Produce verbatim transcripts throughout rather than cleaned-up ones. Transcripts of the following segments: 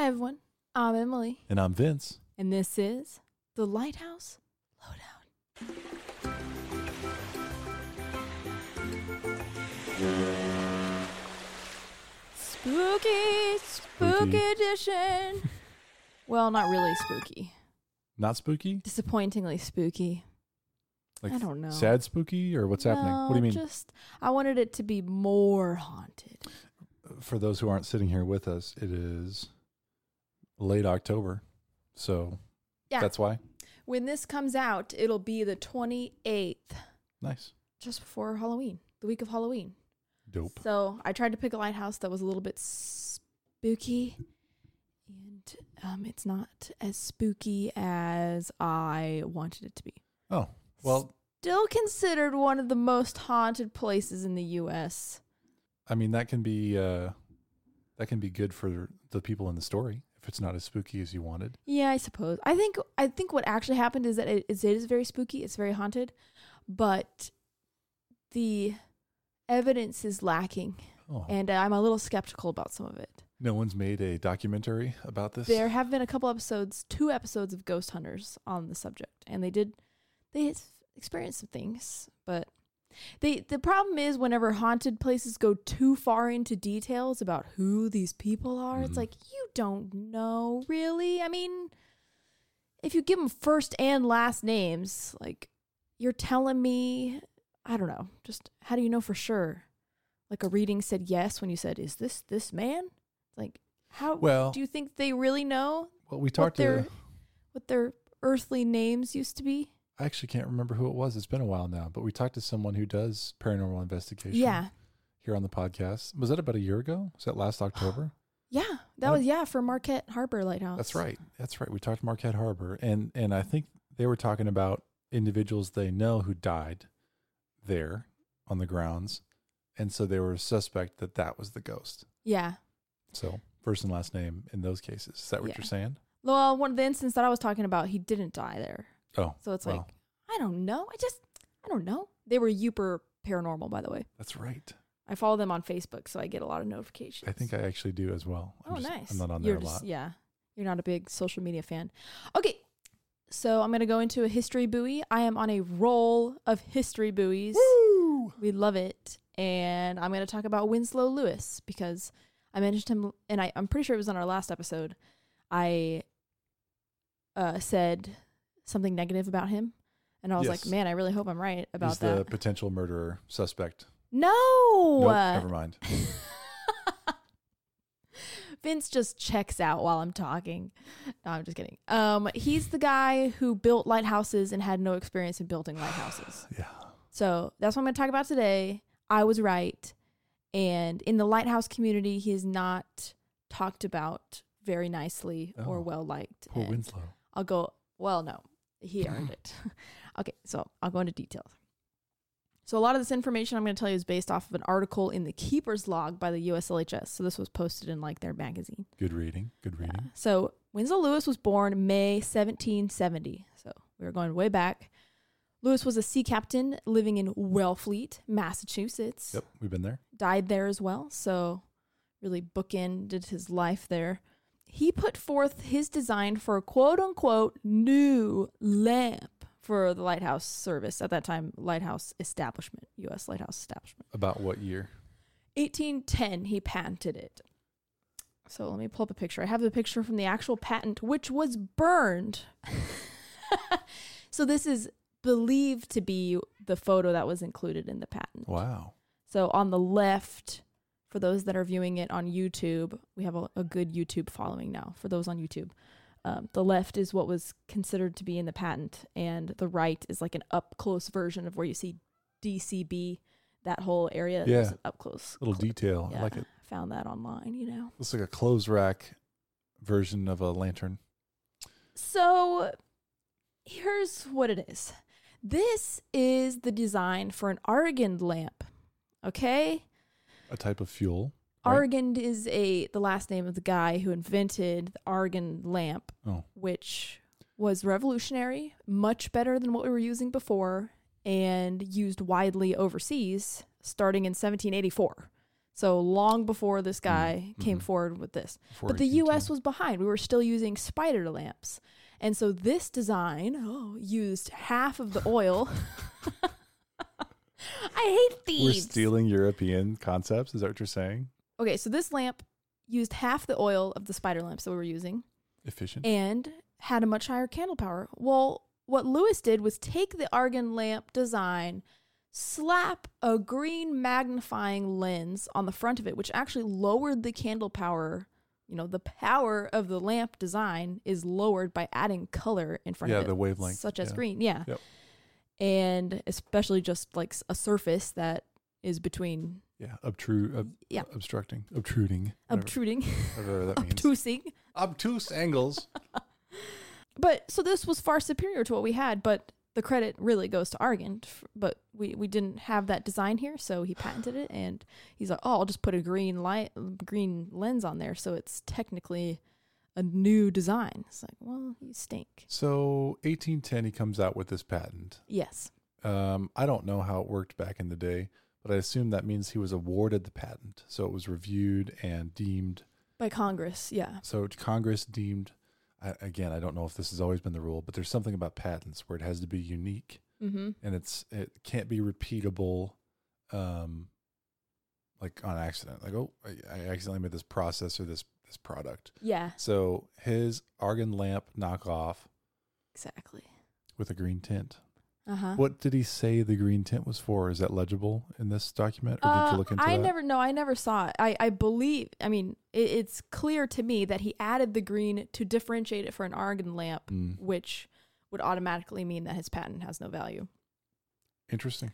Hi, everyone. I'm Emily. And I'm Vince. And this is the Lighthouse Lowdown. Spooky, spooky, Spooky. edition. Well, not really spooky. Not spooky? Disappointingly spooky. Like I don't know. Sad spooky or what's happening? No, What do you mean? Just, I wanted it to be more haunted. For those who aren't sitting here with us, it is late October. So Yeah. that's why. When this comes out, it'll be the twenty-eighth, Nice. just before Halloween, the week of Halloween. Dope. So I tried to pick a lighthouse that was a little bit spooky, and um, it's not as spooky as I wanted it to be. Oh, well, Still considered one of the most haunted places in the U S. I mean, that can be uh, that can be good for the people in the story if it's not as spooky as you wanted. Yeah, I suppose. I think I think what actually happened is that it is, it is very spooky. It's very haunted, but the evidence is lacking, Oh, and I'm a little skeptical about some of it. no one's made a documentary about this? There have been a couple episodes, two episodes of Ghost Hunters on the subject, and they did, they experienced some things, but they, the problem is whenever haunted places go too far into details about who these people are, Mhm. it's like, you don't know, really? I mean, if you give them first and last names, like, you're telling me, I don't know, just how do you know for sure? Like a reading said yes when you said, is this this man? Like, how Well, do you think they really know well, we what talked their to... what their earthly names used to be? I actually can't remember who it was. It's been a while now, but we talked to someone who does paranormal investigation. Yeah, Here on the podcast. Was that about a year ago? Was that last October? yeah, that I was yeah for Marquette Harbor Lighthouse. That's right. That's right. We talked to Marquette Harbor, and and I think they were talking about individuals they know who died there on the grounds, and so they were suspect that that was the ghost. Yeah. So first and last name in those cases. Is that what Yeah. you're saying? Well, one of the instances that I was talking about, he didn't die there. Oh, So it's well. like, I don't know. I just, I don't know. They were Uper Paranormal, by the way. That's right. I follow them on Facebook, so I get a lot of notifications. I think I actually do as well. I'm Oh, just- nice. I'm not on You're there a just- lot. Yeah. You're not a big social media fan. Okay. So I'm going to go into a history buoy. I am on a roll of history buoys. Woo! We love it. And I'm going to talk about Winslow Lewis because I mentioned him, and I, I'm pretty sure it was on our last episode. I uh, said something negative about him. And I was Yes. like, man, I really hope I'm right about He's that. the potential murderer suspect. No. Nope, uh, never mind. Vince just checks out while I'm talking. No, I'm just kidding. Um, he's the guy who built lighthouses and had no experience in building lighthouses. Yeah. So that's what I'm going to talk about today. I was right. And in the lighthouse community, he is not talked about very nicely or Oh, well liked. Poor And Winslow. I'll go, well, no, he earned it. Okay, so I'll go into details. So a lot of this information I'm going to tell you is based off of an article in the Keeper's Log by the U S L H S. So this was posted in like their magazine. Good reading. Good reading. Yeah. So Winslow Lewis was born May seventeen seventy. So we were going way back. Lewis was a sea captain living in Wellfleet, Massachusetts. Yep, we've been there. Died there as well. So really bookended his life there. He put forth his design for a quote unquote new lamp for the lighthouse service at that time, lighthouse establishment, U S lighthouse establishment. About what year? eighteen ten, he patented it. So let me pull up a picture. I have the picture from the actual patent, which was burned. So this is believed to be the photo that was included in the patent. Wow. So on the left, for those that are viewing it on YouTube, we have a, a good YouTube following now. For those on YouTube, um, the left is what was considered to be in the patent, and the right is like an up close version of where you see D C B, that whole area. Yeah. There's an up close. Little cl- detail. Yeah, I like it. found that online, you know. Looks like a clothes rack version of a lantern. So here's what it is. This is the design for an Argand lamp. Okay? A type of fuel. Right. Argand is a the last name of the guy who invented the Argand lamp, Oh. which was revolutionary, much better than what we were using before, and used widely overseas starting in seventeen eighty-four. So long before this guy Mm-hmm. came forward with this. Before But the U S eighteen ten. was behind. We were still using spider lamps. And so this design oh, used half of the oil. I hate thieves. We're stealing European concepts. Is that what you're saying? Okay, so this lamp used half the oil of the spider lamps that we were using Efficient. and had a much higher candle power. Well, what Lewis did was take the argon lamp design, slap a green magnifying lens on the front of it, which actually lowered the candle power. You know, the power of the lamp design is lowered by adding color in front Yeah, of it. the wavelength, Such as yeah. green, yeah. Yep. And especially just like s- a surface that is between, Yeah, obtrude, ob- yeah, obstructing, obtruding, whatever, obtruding, whatever that means. obtusing. Obtuse angles. But so this was far superior to what we had, but the credit really goes to Argand. f- But we, we didn't have that design here, so he patented it, and he's like, "Oh, I'll just put a green light, green lens on there, so it's technically a new design." It's like, well, you stink. So eighteen ten, he comes out with this patent. Yes, Um, I don't know how it worked back in the day, but I assume that means he was awarded the patent. So it was reviewed and deemed. by Congress, yeah. So Congress deemed. I, again, I don't know if this has always been the rule, but there's something about patents where it has to be unique. Mm-hmm. And it's it can't be repeatable, um, like on accident. Like, oh, I, I accidentally made this process or this this product. Yeah, So his argon lamp knockoff exactly. with a green tint. Uh huh. What did he say the green tint was for? Is that legible in this document, or did Uh, you look into I that? never no, I never saw it. I, I believe. I mean, it, it's clear to me that he added the green to differentiate it for an argon lamp, Mm, which would automatically mean that his patent has no value. interesting.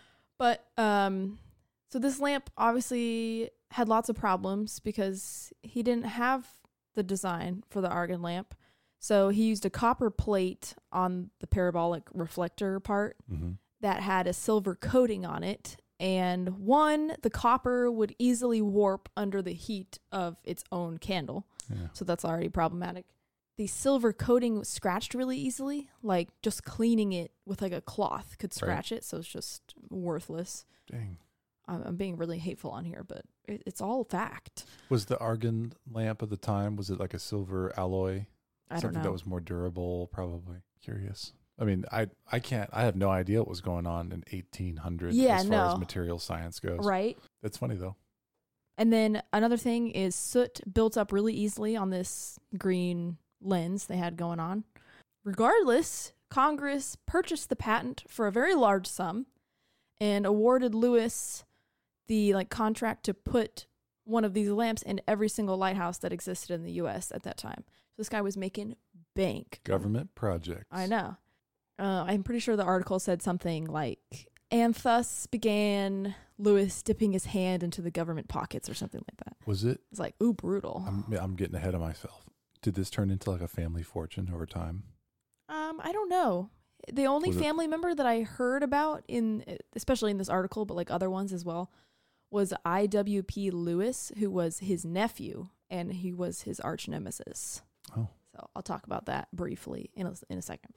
But um, so this lamp obviously had lots of problems because he didn't have the design for the argon lamp. So he used a copper plate on the parabolic reflector part Mm-hmm. that had a silver coating on it. And one, the copper would easily warp under the heat of its own candle. Yeah. So that's already problematic. The silver coating was scratched really easily, like just cleaning it with like a cloth could scratch it. So it's just worthless. Dang. I'm, I'm being really hateful on here, but it, it's all fact. Was the argon lamp at the time, was it like a silver alloy? I don't Something know. that was more durable, probably. Curious. I mean, I I can't, I have no idea what was going on in eighteen hundred Yeah, as far no. as material science goes. Right. That's funny, though. And then another thing is soot built up really easily on this green lens they had going on. Regardless, Congress purchased the patent for a very large sum and awarded Lewis the like contract to put one of these lamps in every single lighthouse that existed in the U S at that time. So this guy was making bank. Government projects. I know. Uh, I'm pretty sure the article said something like, and thus began Lewis dipping his hand into the government pockets or something like that. Was it? It's like, ooh, brutal. I'm, I'm getting ahead of myself. Did this turn into like a family fortune over time? Um, I don't know. The only Was it- family member that I heard about in, especially in this article, but like other ones as well, was I W P Lewis, who was his nephew, and he was his arch nemesis. Oh. So I'll talk about that briefly in a, in a second.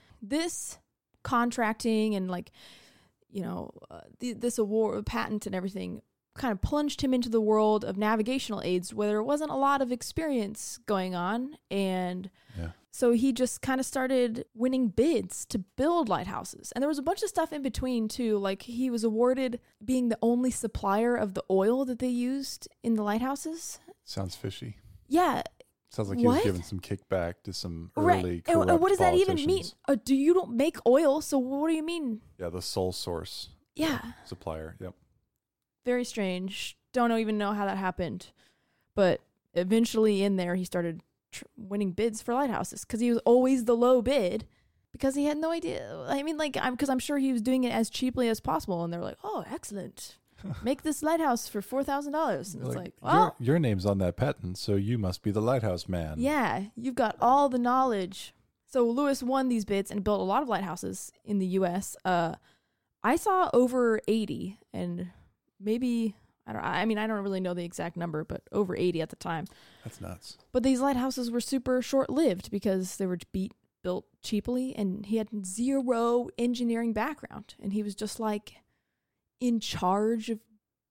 This contracting and like, you know, uh, the, this award, patent and everything kind of plunged him into the world of navigational aids where there wasn't a lot of experience going on. And Yeah. so he just kind of started winning bids to build lighthouses. And there was a bunch of stuff in between too. Like he was awarded being the only supplier of the oil that they used in the lighthouses. Sounds fishy. Yeah. Sounds like he was What? giving some kickback to some Right. early And, and corrupt what does that even mean? politicians. Uh, do you don't make oil? So what do you mean? Yeah, the sole source Yeah. supplier. Yep. Very strange. Don't know, even know how that happened. But eventually in there, he started tr- winning bids for lighthouses because he was always the low bid because he had no idea. I mean, like, I'm because I'm sure he was doing it as cheaply as possible. And they're like, oh, excellent. Make this lighthouse for four thousand dollars. And it's like, well, your, your name's on that patent, so you must be the lighthouse man. yeah, you've got all the knowledge. So Lewis won these bids and built a lot of lighthouses in the U S. Uh, I saw over eighty, and maybe I don't. I mean, I don't really know the exact number, but over eighty at the time. That's nuts. But these lighthouses were super short-lived because they were beat built cheaply, and he had zero engineering background, and he was just like in charge of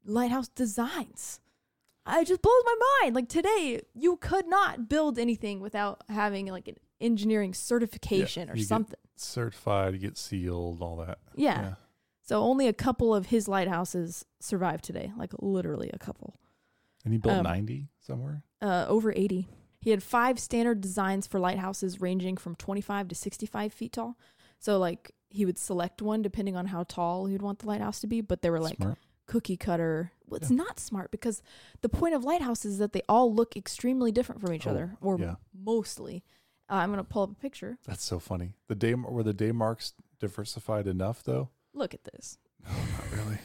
lighthouse designs. It just blows my mind. Like today, you could not build anything without having like an engineering certification Yeah, or you something. Get certified, you get sealed, all that. Yeah. yeah. So only a couple of his lighthouses survive today, like literally a couple. And he built Um, ninety somewhere? Uh, over eighty. He had five standard designs for lighthouses ranging from twenty-five to sixty-five feet tall. So like he would select one depending on how tall he'd want the lighthouse to be, but they were like Smart. cookie cutter. Well, it's Yeah. not smart because the point of lighthouses is that they all look extremely different from each Oh, other, or yeah. mostly. Uh, I'm going to pull up a picture. That's so funny. The day were the day marks diversified enough though? Look at this. No, not really.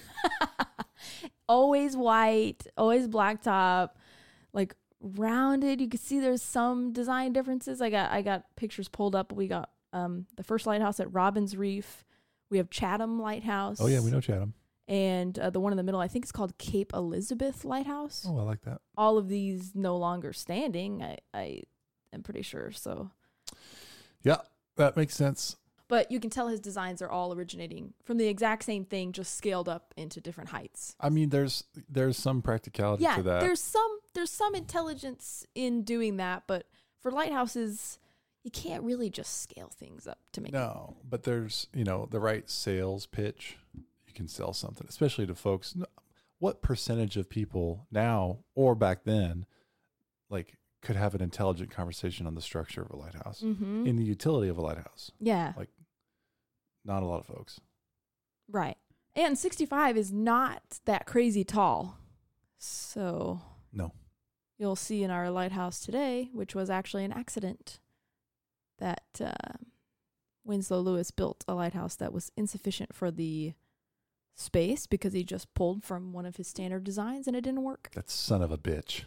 Always white, always blacktop, like rounded. You can see there's some design differences. I got I got pictures pulled up. We got um the first lighthouse at Robbins Reef. We have Chatham Lighthouse. Oh yeah, we know Chatham. And uh, the one in the middle, I think it's called Cape Elizabeth Lighthouse. Oh, I like that. All of these no longer standing. I I am pretty sure. So, Yeah, that makes sense. but you can tell his designs are all originating from the exact same thing, just scaled up into different heights. I mean, there's there's some practicality Yeah, to that. there's some there's some intelligence in doing that, but for lighthouses, you can't really just scale things up to make it. No, but there's, you know, the right sales pitch. You can sell something, especially to folks. What percentage of people now or back then, like, could have an intelligent conversation on the structure of a lighthouse, Mm-hmm. in the utility of a lighthouse? Yeah, Like, not a lot of folks. right. And sixty-five is not that crazy tall. So No. you'll see in our lighthouse today, which was actually an accident, that uh, Winslow Lewis built a lighthouse that was insufficient for the space because he just pulled from one of his standard designs and it didn't work. That son of a bitch.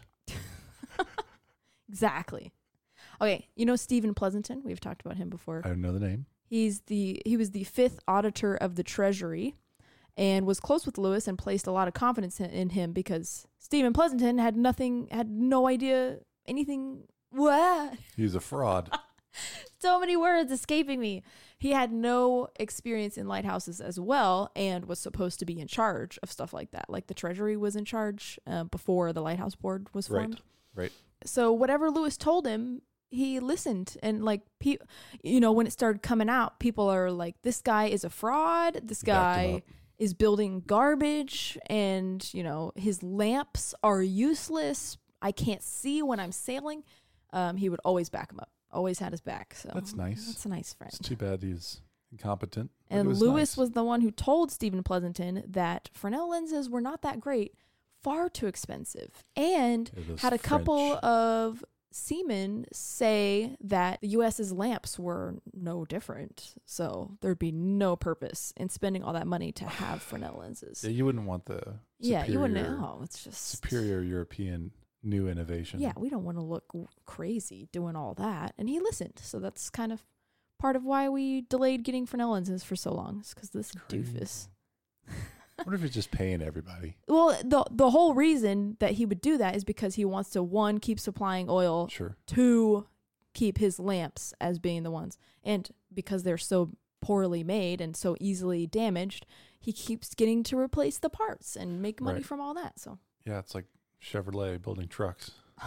Exactly. Okay, you know Stephen Pleasanton? We've talked about him before. I don't know the name. He's the he was the fifth auditor of the Treasury and was close with Lewis and placed a lot of confidence in, in him because Stephen Pleasanton had nothing, had no idea anything. What? He's a fraud. So many words escaping me. He had no experience in lighthouses as well and was supposed to be in charge of stuff like that. Like the Treasury was in charge uh, before the Lighthouse Board was formed. Right. Right. So whatever Lewis told him, he listened. And like, pe- you know, when it started coming out, people are like, this guy is a fraud. This He backed him guy up. is building garbage. And, you know, his lamps are useless. I can't see when I'm sailing. Um, he would always back him up. Always had his back. So That's nice. That's a nice friend. It's too bad he's incompetent. but it And was Lewis nice. was the one who told Stephen Pleasanton that Fresnel lenses were not that great, far too expensive, and It was had a couple French. of seamen say that the U S's lamps were no different. So there'd be no purpose in spending all that money to have Fresnel lenses. Yeah, you wouldn't want the Yeah, you wouldn't superior- know. It's just superior European new innovation. Yeah, we don't want to look w- crazy doing all that. And he listened. So that's kind of part of why we delayed getting Fresnel lenses for so long. Is because this Crazy. doofus. I wonder if he's just paying everybody. Well, the the whole reason that he would do that is because he wants to, one, keep supplying oil, Sure. two, keep his lamps as being the ones. And because they're so poorly made and so easily damaged, he keeps getting to replace the parts and make money Right. from all that. So Yeah, it's like Chevrolet building trucks.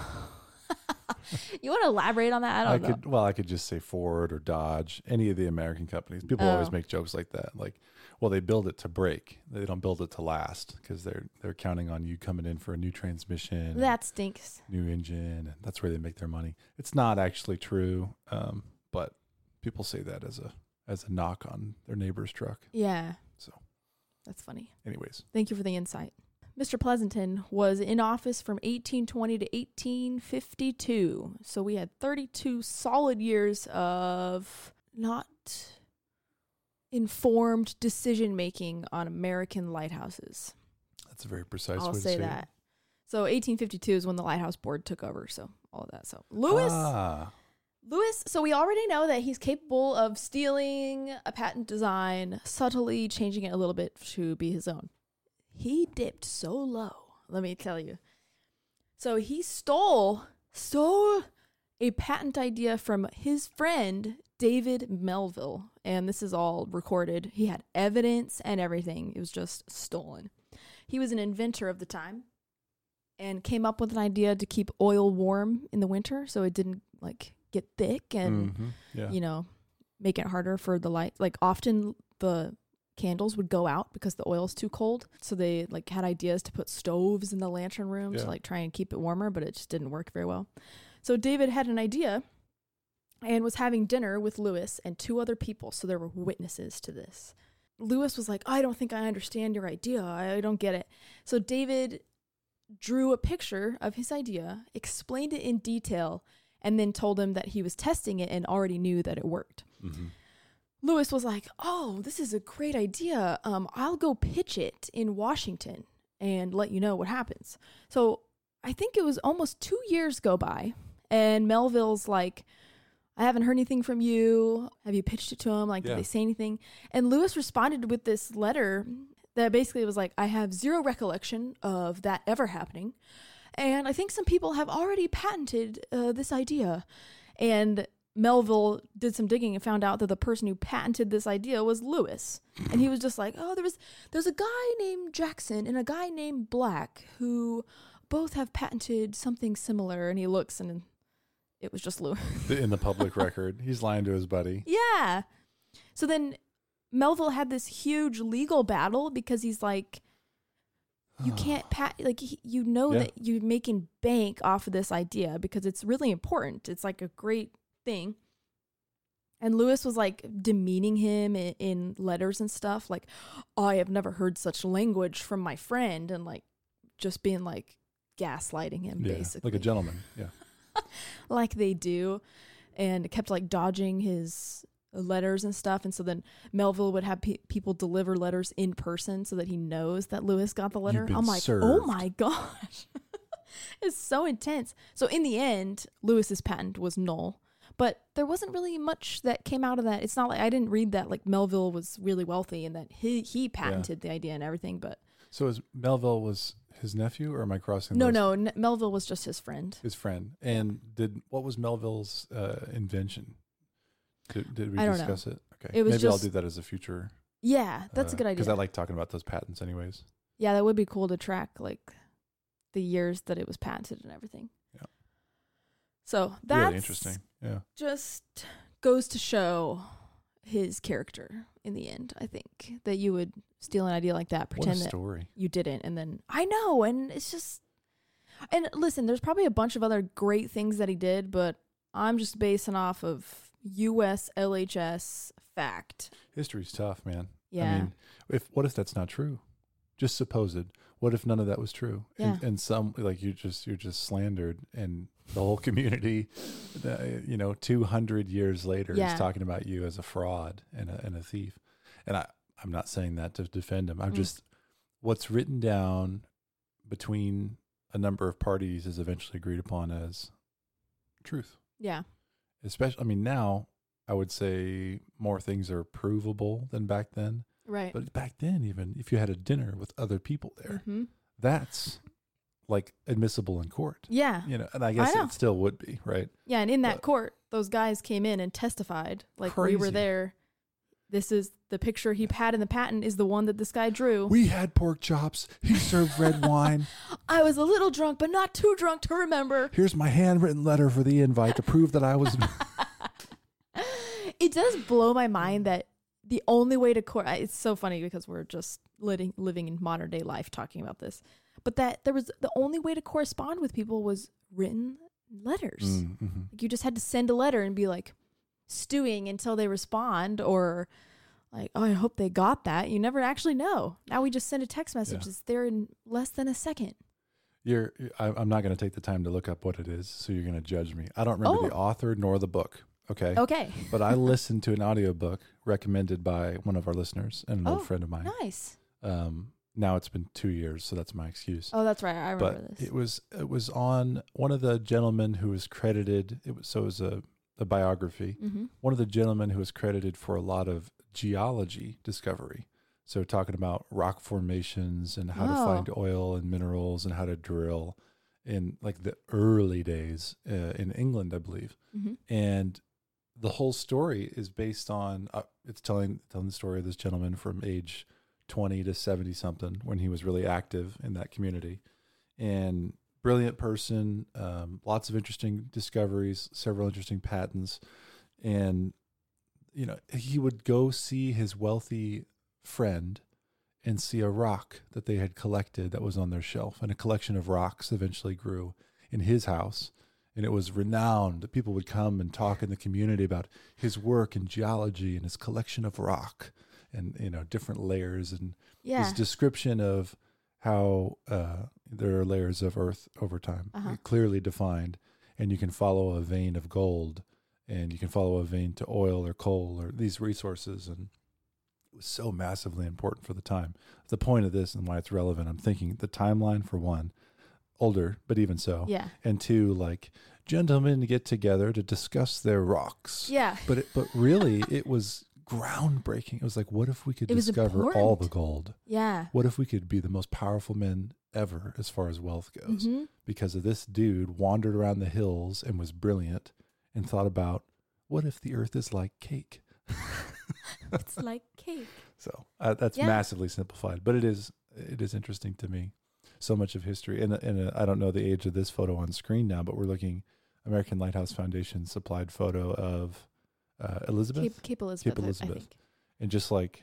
you want to elaborate on that? I I don't know. could well, I could just say Ford or Dodge, any of the American companies. People always Oh. make jokes like that. Like, well, they build it to break. They don't build it to last because they're they're counting on you coming in for a new transmission, and That stinks. new engine, and that's where they make their money. It's not actually true, um, but people say that as a as a knock on their neighbor's truck. Yeah. So, That's funny. anyways, Thank you for the insight. Mister Pleasanton was in office from eighteen twenty to eighteen fifty-two. So we had thirty-two solid years of not informed decision making on American lighthouses. that's a very precise I'll way to say say that. it. So eighteen fifty-two is when the Lighthouse Board took over. So all of that. So Lewis, Ah, Lewis, so we already know that he's capable of stealing a patent design, subtly changing it a little bit to be his own. He dipped so low, let me tell you. So he stole, stole a patent idea from his friend, David Melville. And this is all recorded. He had evidence and everything. It was just stolen. he was an inventor of the time and came up with an idea to keep oil warm in the winter so it didn't like get thick and, Mhm. Yeah. you know, make it harder for the light. Like often the candles would go out because the oil's too cold. So they like had ideas to put stoves in the lantern room Yeah. to like try and keep it warmer, but it just didn't work very well. So David had an idea and was having dinner with Lewis and two other people. So there were witnesses to this. Lewis was like, I don't think I understand your idea. I don't get it. So David drew a picture of his idea, explained it in detail, and then told him that he was testing it and already knew that it worked. Mm-hmm. Lewis was like, oh, this is a great idea. Um, I'll go pitch it in Washington and let you know what happens. So I think it was almost two years go by, and Melville's like, I haven't heard anything from you. Have you pitched it to him? Like, Yeah. did they say anything? And Lewis responded with this letter that basically was like, I have zero recollection of that ever happening. And I think some people have already patented uh, this idea. And Melville did some digging and found out that the person who patented this idea was Lewis. And he was just like, oh, there was there's a guy named Jackson and a guy named Black who both have patented something similar. And he looks and it was just Lewis. In the public record. He's lying to his buddy. Yeah. So then Melville had this huge legal battle because he's like, you can't pat like he, you know Yeah. that you're making bank off of this idea because it's really important. It's like a great thing. And Lewis was like demeaning him in, in letters and stuff like, oh, I have never heard such language from my friend, and like just being like gaslighting him Yeah, basically. like a gentleman. Yeah. Like they do, and kept like dodging his letters and stuff. And so then Melville would have pe- people deliver letters in person so that he knows that Lewis got the letter. You've been I'm like, served. oh my gosh. It's so intense. So in the end, Lewis's patent was null, but there wasn't really much that came out of that. It's not like I didn't read that like Melville was really wealthy and that he he patented the idea and everything. But So is Melville was his nephew, or am I crossing? no, those? no, N- Melville was just his friend. His friend. And did what was Melville's uh, invention? Did, did we I don't know. discuss it? Okay. It was Maybe I'll just- do that as a future. Yeah, that's a good idea. Because I like talking about those patents, anyways. Yeah, that would be cool to track like the years that it was patented and everything. Yeah. So that's Really interesting. Yeah. just goes to show his character in the end, I think. That you would steal an idea like that, What a pretend that story. you didn't, and then I know, and it's just and listen, there's probably a bunch of other great things that he did, but I'm just basing off of U S L H S fact. History's tough, man. Yeah. I mean, if what if that's not true? Just supposed. What if none of that was true? And, Yeah. and some like you just you're just slandered, and the whole community, the, you know, two hundred years later Yeah. is talking about you as a fraud and a, and a thief. And I I'm not saying that to defend him. I'm Mm. just what's written down between a number of parties is eventually agreed upon as truth. Yeah. Especially, I mean, now I would say more things are provable than back then. Right. But back then, even if you had a dinner with other people there, hmm that's like admissible in court. Yeah. You know, and I guess know. it still would be, right? Yeah, and in that But- court, those guys came in and testified. Like, we were Crazy. there. This is the picture he had in the patent is the one that this guy drew. We had pork chops. He served red wine. I was a little drunk, but not too drunk to remember. Here's my handwritten letter for the invite to prove that I was. It does blow my mind that the only way to court, it's so funny because we're just living, living in modern day life talking about this, but that there was the only way to correspond with people was written letters. Mm, mhm. Like you just had to send a letter and be like stewing until they respond, or like, oh, I hope they got that. You never actually know. Now we just send a text message. Yeah. It's there in less than a second. You're. I, I'm not going to take the time to look up what it is, so you're going to judge me. I don't remember Oh. the author nor the book. Okay. Okay. But I listened to an audiobook recommended by one of our listeners and an Oh, old friend of mine. Nice. Um, now it's been two years, so that's my excuse. Oh, that's right. I remember but this. it was it was on one of the gentlemen who was credited. It was so it was a, a biography. Mm-hmm. One of the gentlemen who was credited for a lot of geology discovery. So talking about rock formations and how Oh. to find oil and minerals and how to drill in like the early days uh, in England, I believe. Mm-hmm. And the whole story is based on uh, it's telling telling the story of this gentleman from age twenty to seventy something when he was really active in that community. And brilliant person, um, lots of interesting discoveries, several interesting patents. And, you know, he would go see his wealthy friend and see a rock that they had collected that was on their shelf. And a collection of rocks eventually grew in his house. And it was renowned that people would come and talk in the community about his work in geology and his collection of rock and, you know, different layers and Yeah. his description of how uh, there are layers of earth over time, Uh-huh. clearly defined, and you can follow a vein of gold and you can follow a vein to oil or coal or these resources. And it was so massively important for the time. The point of this and why it's relevant, I'm thinking the timeline, for one, older, but even so. Yeah. And two, like, gentlemen get together to discuss their rocks. Yeah. But it, but really, it was groundbreaking. It was like, what if we could It was discover all important. the gold? Yeah. What if we could be the most powerful men ever as far as wealth goes? Mm-hmm. Because of this dude wandered around the hills and was brilliant and thought about, what if the earth is like cake? It's like cake. So uh, that's Yeah. massively simplified, but it is it is interesting to me. So much of history, and and uh, I don't know the age of this photo on screen now, but we're looking American Lighthouse Foundation supplied photo of uh, Elizabeth, Cape, Cape Elizabeth. Cape I- Elizabeth. I think. and just like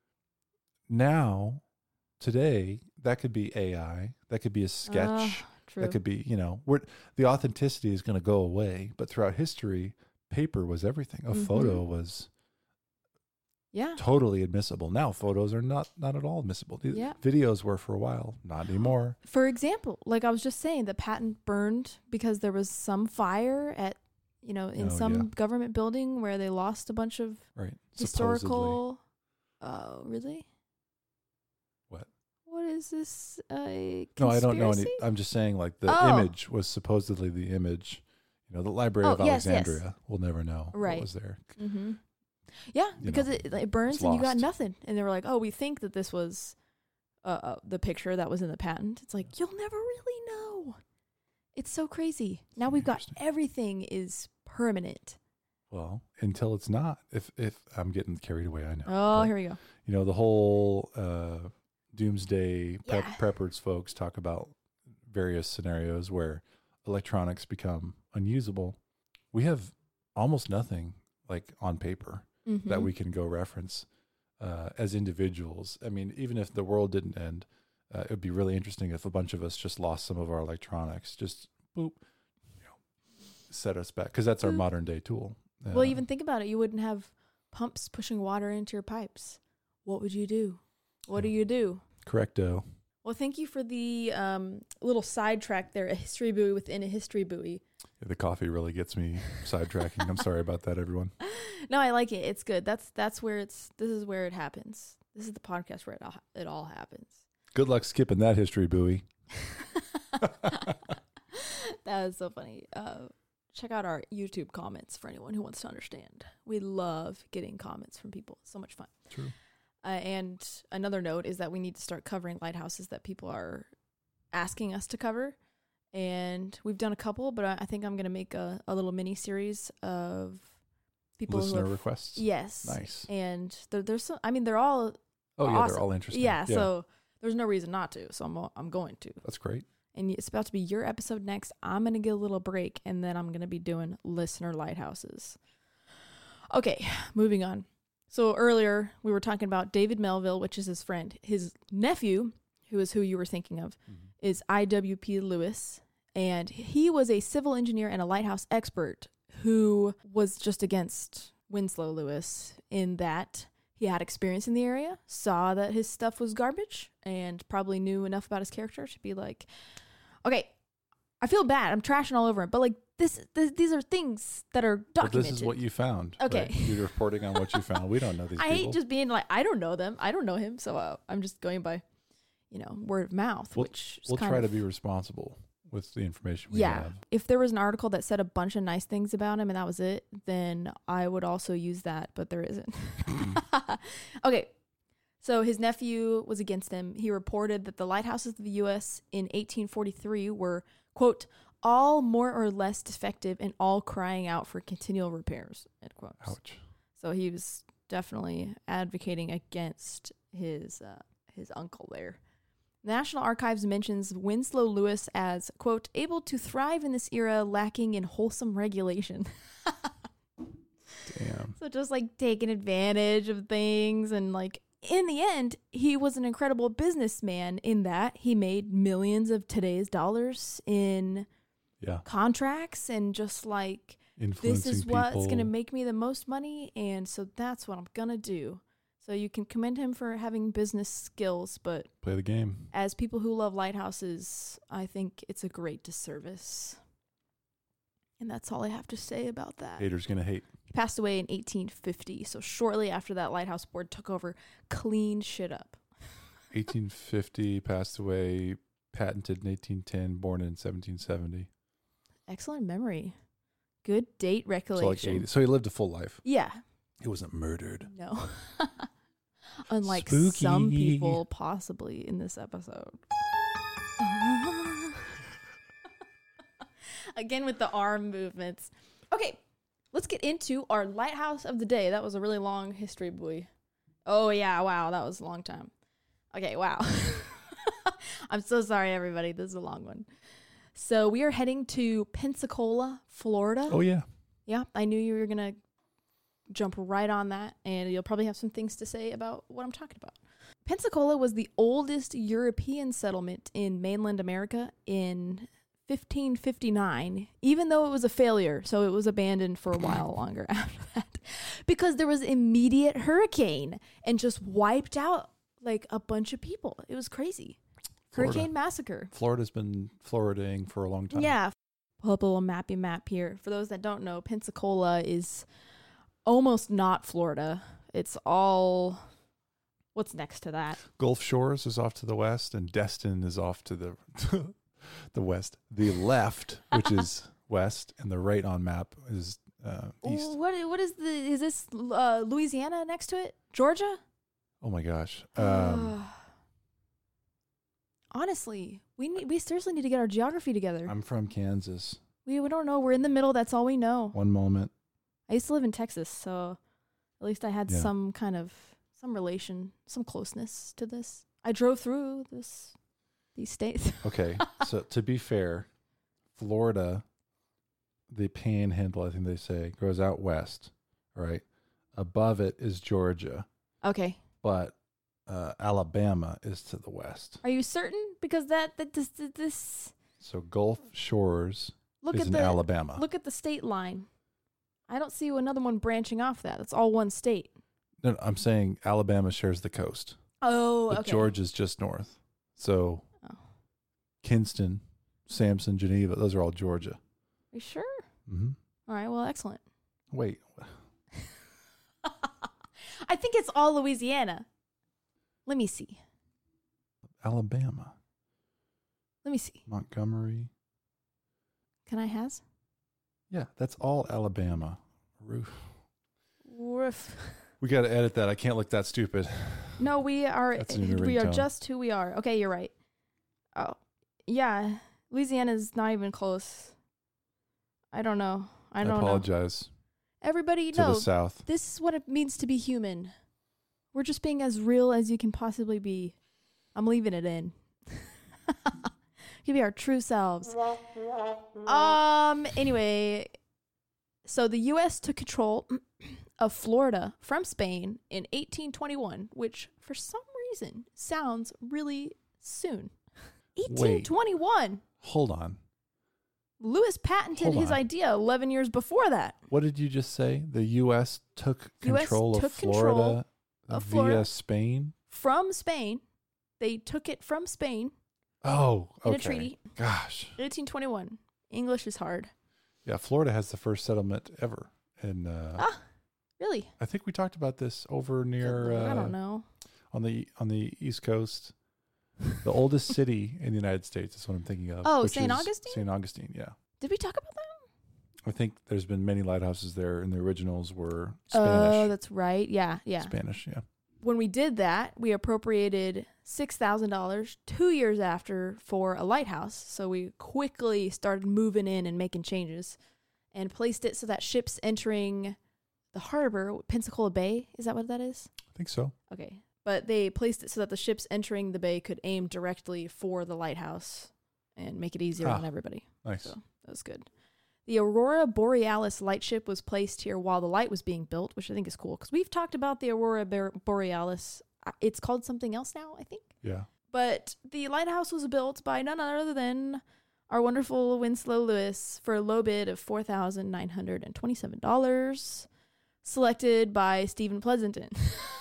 now, today, that could be A I, that could be a sketch, Ah, true. that could be, you know, we're, the authenticity is going to go away, but throughout history, paper was everything. A Mhm. photo was yeah. totally admissible. Now photos are not not at all admissible. The Yeah. Videos were for a while, not anymore. For example, like I was just saying, the patent burned because there was some fire at, you know, in Oh, some yeah. government building where they lost a bunch of Right. historical. Oh, really? What? What is this? Uh, No, I don't know any. conspiracy? I'm just saying, like, the Oh. image was supposedly the image. You know, the Library Oh, of yes, yes. Alexandria. We'll never know Right. what was there. Mm-hmm. Yeah, You because know, it it burns it's and you got lost. nothing, and they were like, "Oh, we think that this was uh, uh the picture that was in the patent." It's like you'll never really know. It's so crazy. Now we've got Interesting. everything is permanent. Well, until it's not. If if I'm getting carried away, I know. Oh, But, here we go. you know, the whole uh, doomsday prep, Yeah. preppers folks talk about various scenarios where electronics become unusable. We have almost nothing like on paper Mm-hmm. that we can go reference uh, as individuals. I mean, even if the world didn't end, uh, it would be really interesting if a bunch of us just lost some of our electronics, just boop, you know, set us back, because that's our Boop. modern day tool. Well, Uh, even think about it. You wouldn't have pumps pushing water into your pipes. What would you do? What do Yeah. you do? correcto. Well, thank you for the um, little sidetrack there, a history buoy within a history buoy. The coffee really gets me sidetracking. I'm sorry about that, everyone. No, I like it. It's good. That's that's where it's. This is where it happens. This is the podcast where it all, it all happens. Good luck skipping that history buoy. That is so funny. Uh, check out our YouTube comments for anyone who wants to understand. We love getting comments from people. It's so much fun. True. Uh, and another note is that we need to start covering lighthouses that people are asking us to cover. And we've done a couple, but I, I think I'm going to make a, a little mini series of people Listener who have, requests. yes. Nice. And there, there's some, I mean, they're all, Oh, yeah, awesome. they're all interesting. yeah, so there's no reason not to. So I'm, I'm going to. that's great. And it's about to be your episode next. I'm going to get a little break, and then I'm going to be doing listener lighthouses. Okay, moving on. So earlier, we were talking about David Melville, which is his friend. His nephew, who is who you were thinking of, is I W P Lewis. And he was a civil engineer and a lighthouse expert who was just against Winslow Lewis in that he had experience in the area, saw that his stuff was garbage, and probably knew enough about his character to be like, okay, I feel bad. I'm trashing all over him. But like this, this these are things that are But documented. this is what you found. Okay. right? You're reporting on what you found. We don't know these I people. hate just being like, I don't know them. I don't know him. So uh, I'm just going by, you know, word of mouth, We'll- which is we'll kind try of, to be responsible with the information we yeah. have. If there was an article that said a bunch of nice things about him and that was it, then I would also use that, but there isn't. Okay. So his nephew was against him. He reported that the lighthouses of the U S in eighteen forty-three were, quote, all more or less defective and all crying out for continual repairs, end quote. Ouch. So he was definitely advocating against his uh, his uncle there. The National Archives mentions Winslow Lewis as, quote, able to thrive in this era lacking in wholesome regulation. Damn. So just like taking advantage of things, and like in the end, he was an incredible businessman in that he made millions of today's dollars in Yeah. contracts and just like, Influencing this is what's people. going to make me the most money, and so that's what I'm going to do. So you can commend him for having business skills, but Play the game. as people who love lighthouses, I think it's a great disservice. And that's all I have to say about that. Haters gonna hate. He passed away in eighteen fifty, so shortly after that Lighthouse Board took over, cleaned shit up. eighteen fifty, passed away, patented in eighteen ten, born in seventeen seventy. Excellent memory. Good date So recollection. like eighty. So he lived a full life. Yeah. He wasn't murdered. No. Unlike Spooky. some people possibly in this episode. Again with the arm movements. Okay, let's get into our lighthouse of the day. That was a really long history, boy. Oh, yeah, wow, that was a long time. Okay, wow. I'm so sorry, everybody. This is a long one. So we are heading to Pensacola, Florida. Oh yeah. Yeah, I knew you were going to jump right on that, and you'll probably have some things to say about what I'm talking about. Pensacola was the oldest European settlement in mainland America in fifteen fifty-nine, even though it was a failure, so it was abandoned for a while longer after that, because there was immediate hurricane and just wiped out like a bunch of people. It was crazy. Florida. Hurricane massacre. Florida's been Floridaing for a long time. Yeah. Pull up a little mappy map here. For those that don't know, Pensacola is almost not Florida. It's all, what's next to that? Gulf Shores is off to the west, and Destin is off to the the west. The left, which is west, and the right on map is uh, east. What what is the is this uh, Louisiana next to it? Georgia? Oh my gosh. Um, Honestly, we need we seriously need to get our geography together. I'm from Kansas. We we don't know. We're in the middle. That's all we know. One moment. I used to live in Texas, so at least I had Yeah. some kind of some relation, some closeness to this. I drove through this these states. Okay. So to be fair, Florida, the panhandle, I think they say, goes out west, right? Above it is Georgia, Okay. but uh, Alabama is to the west. Are you certain? Because that that this this So Gulf Shores look is at in the Alabama. look at the state line. I don't see another one branching off that. It's all one state. No, no, I'm saying Alabama shares the coast, Oh, but okay. Georgia's just north. So Oh. Kinston, Sampson, Geneva, those are all Georgia. Are you sure? Mm-hmm. All right. Well, excellent. Wait, I think it's all Louisiana. Let me see. Alabama, Let me see. Montgomery. Can I has? Yeah, that's all Alabama. Roof. Woof. We got to edit that. I can't look that stupid. No, we are That's a new we are ringtone. just who we are. Okay, you're right. Oh, yeah. Louisiana's not even close. I don't know. I I, don't know. apologize Everybody to know the south. this is what it means to be human. We're just being as real as you can possibly be. I'm leaving it in. Give be our true selves. Um. Anyway, so the U S took control of Florida from Spain in eighteen twenty-one, which for some reason sounds really soon. eighteen twenty-one. Hold on. Lewis patented Hold his on. idea eleven years before that. What did you just say? The U S took U S control took of Florida control of via Florida. Spain? From Spain. They took it from Spain Oh, in okay. a treaty. Gosh. eighteen twenty-one. English is hard. Yeah, Florida has the first settlement ever. And uh, Ah, really? I think we talked about this over near uh, I don't know. on the on the East Coast. The oldest city in the United States is what I'm thinking of. Oh, which Saint is Augustine? Saint Augustine, yeah. Did we talk about that? I think there's been many lighthouses there, and the originals were Spanish. Oh, that's right. Yeah, yeah. Spanish, yeah. When we did that, we appropriated six thousand dollars two years after for a lighthouse. So we quickly started moving in and making changes and placed it so that ships entering the harbor, Pensacola Bay, is that what that is? I think so. Okay. But they placed it so that the ships entering the bay could aim directly for the lighthouse and make it easier Ah, on everybody. Nice. So that was good. The Aurora Borealis lightship was placed here while the light was being built, which I think is cool because we've talked about the Aurora Borealis. It's called something else now, I think. Yeah. But the lighthouse was built by none other than our wonderful Winslow Lewis for a low bid of four thousand nine hundred twenty-seven dollars, selected by Stephen Pleasanton.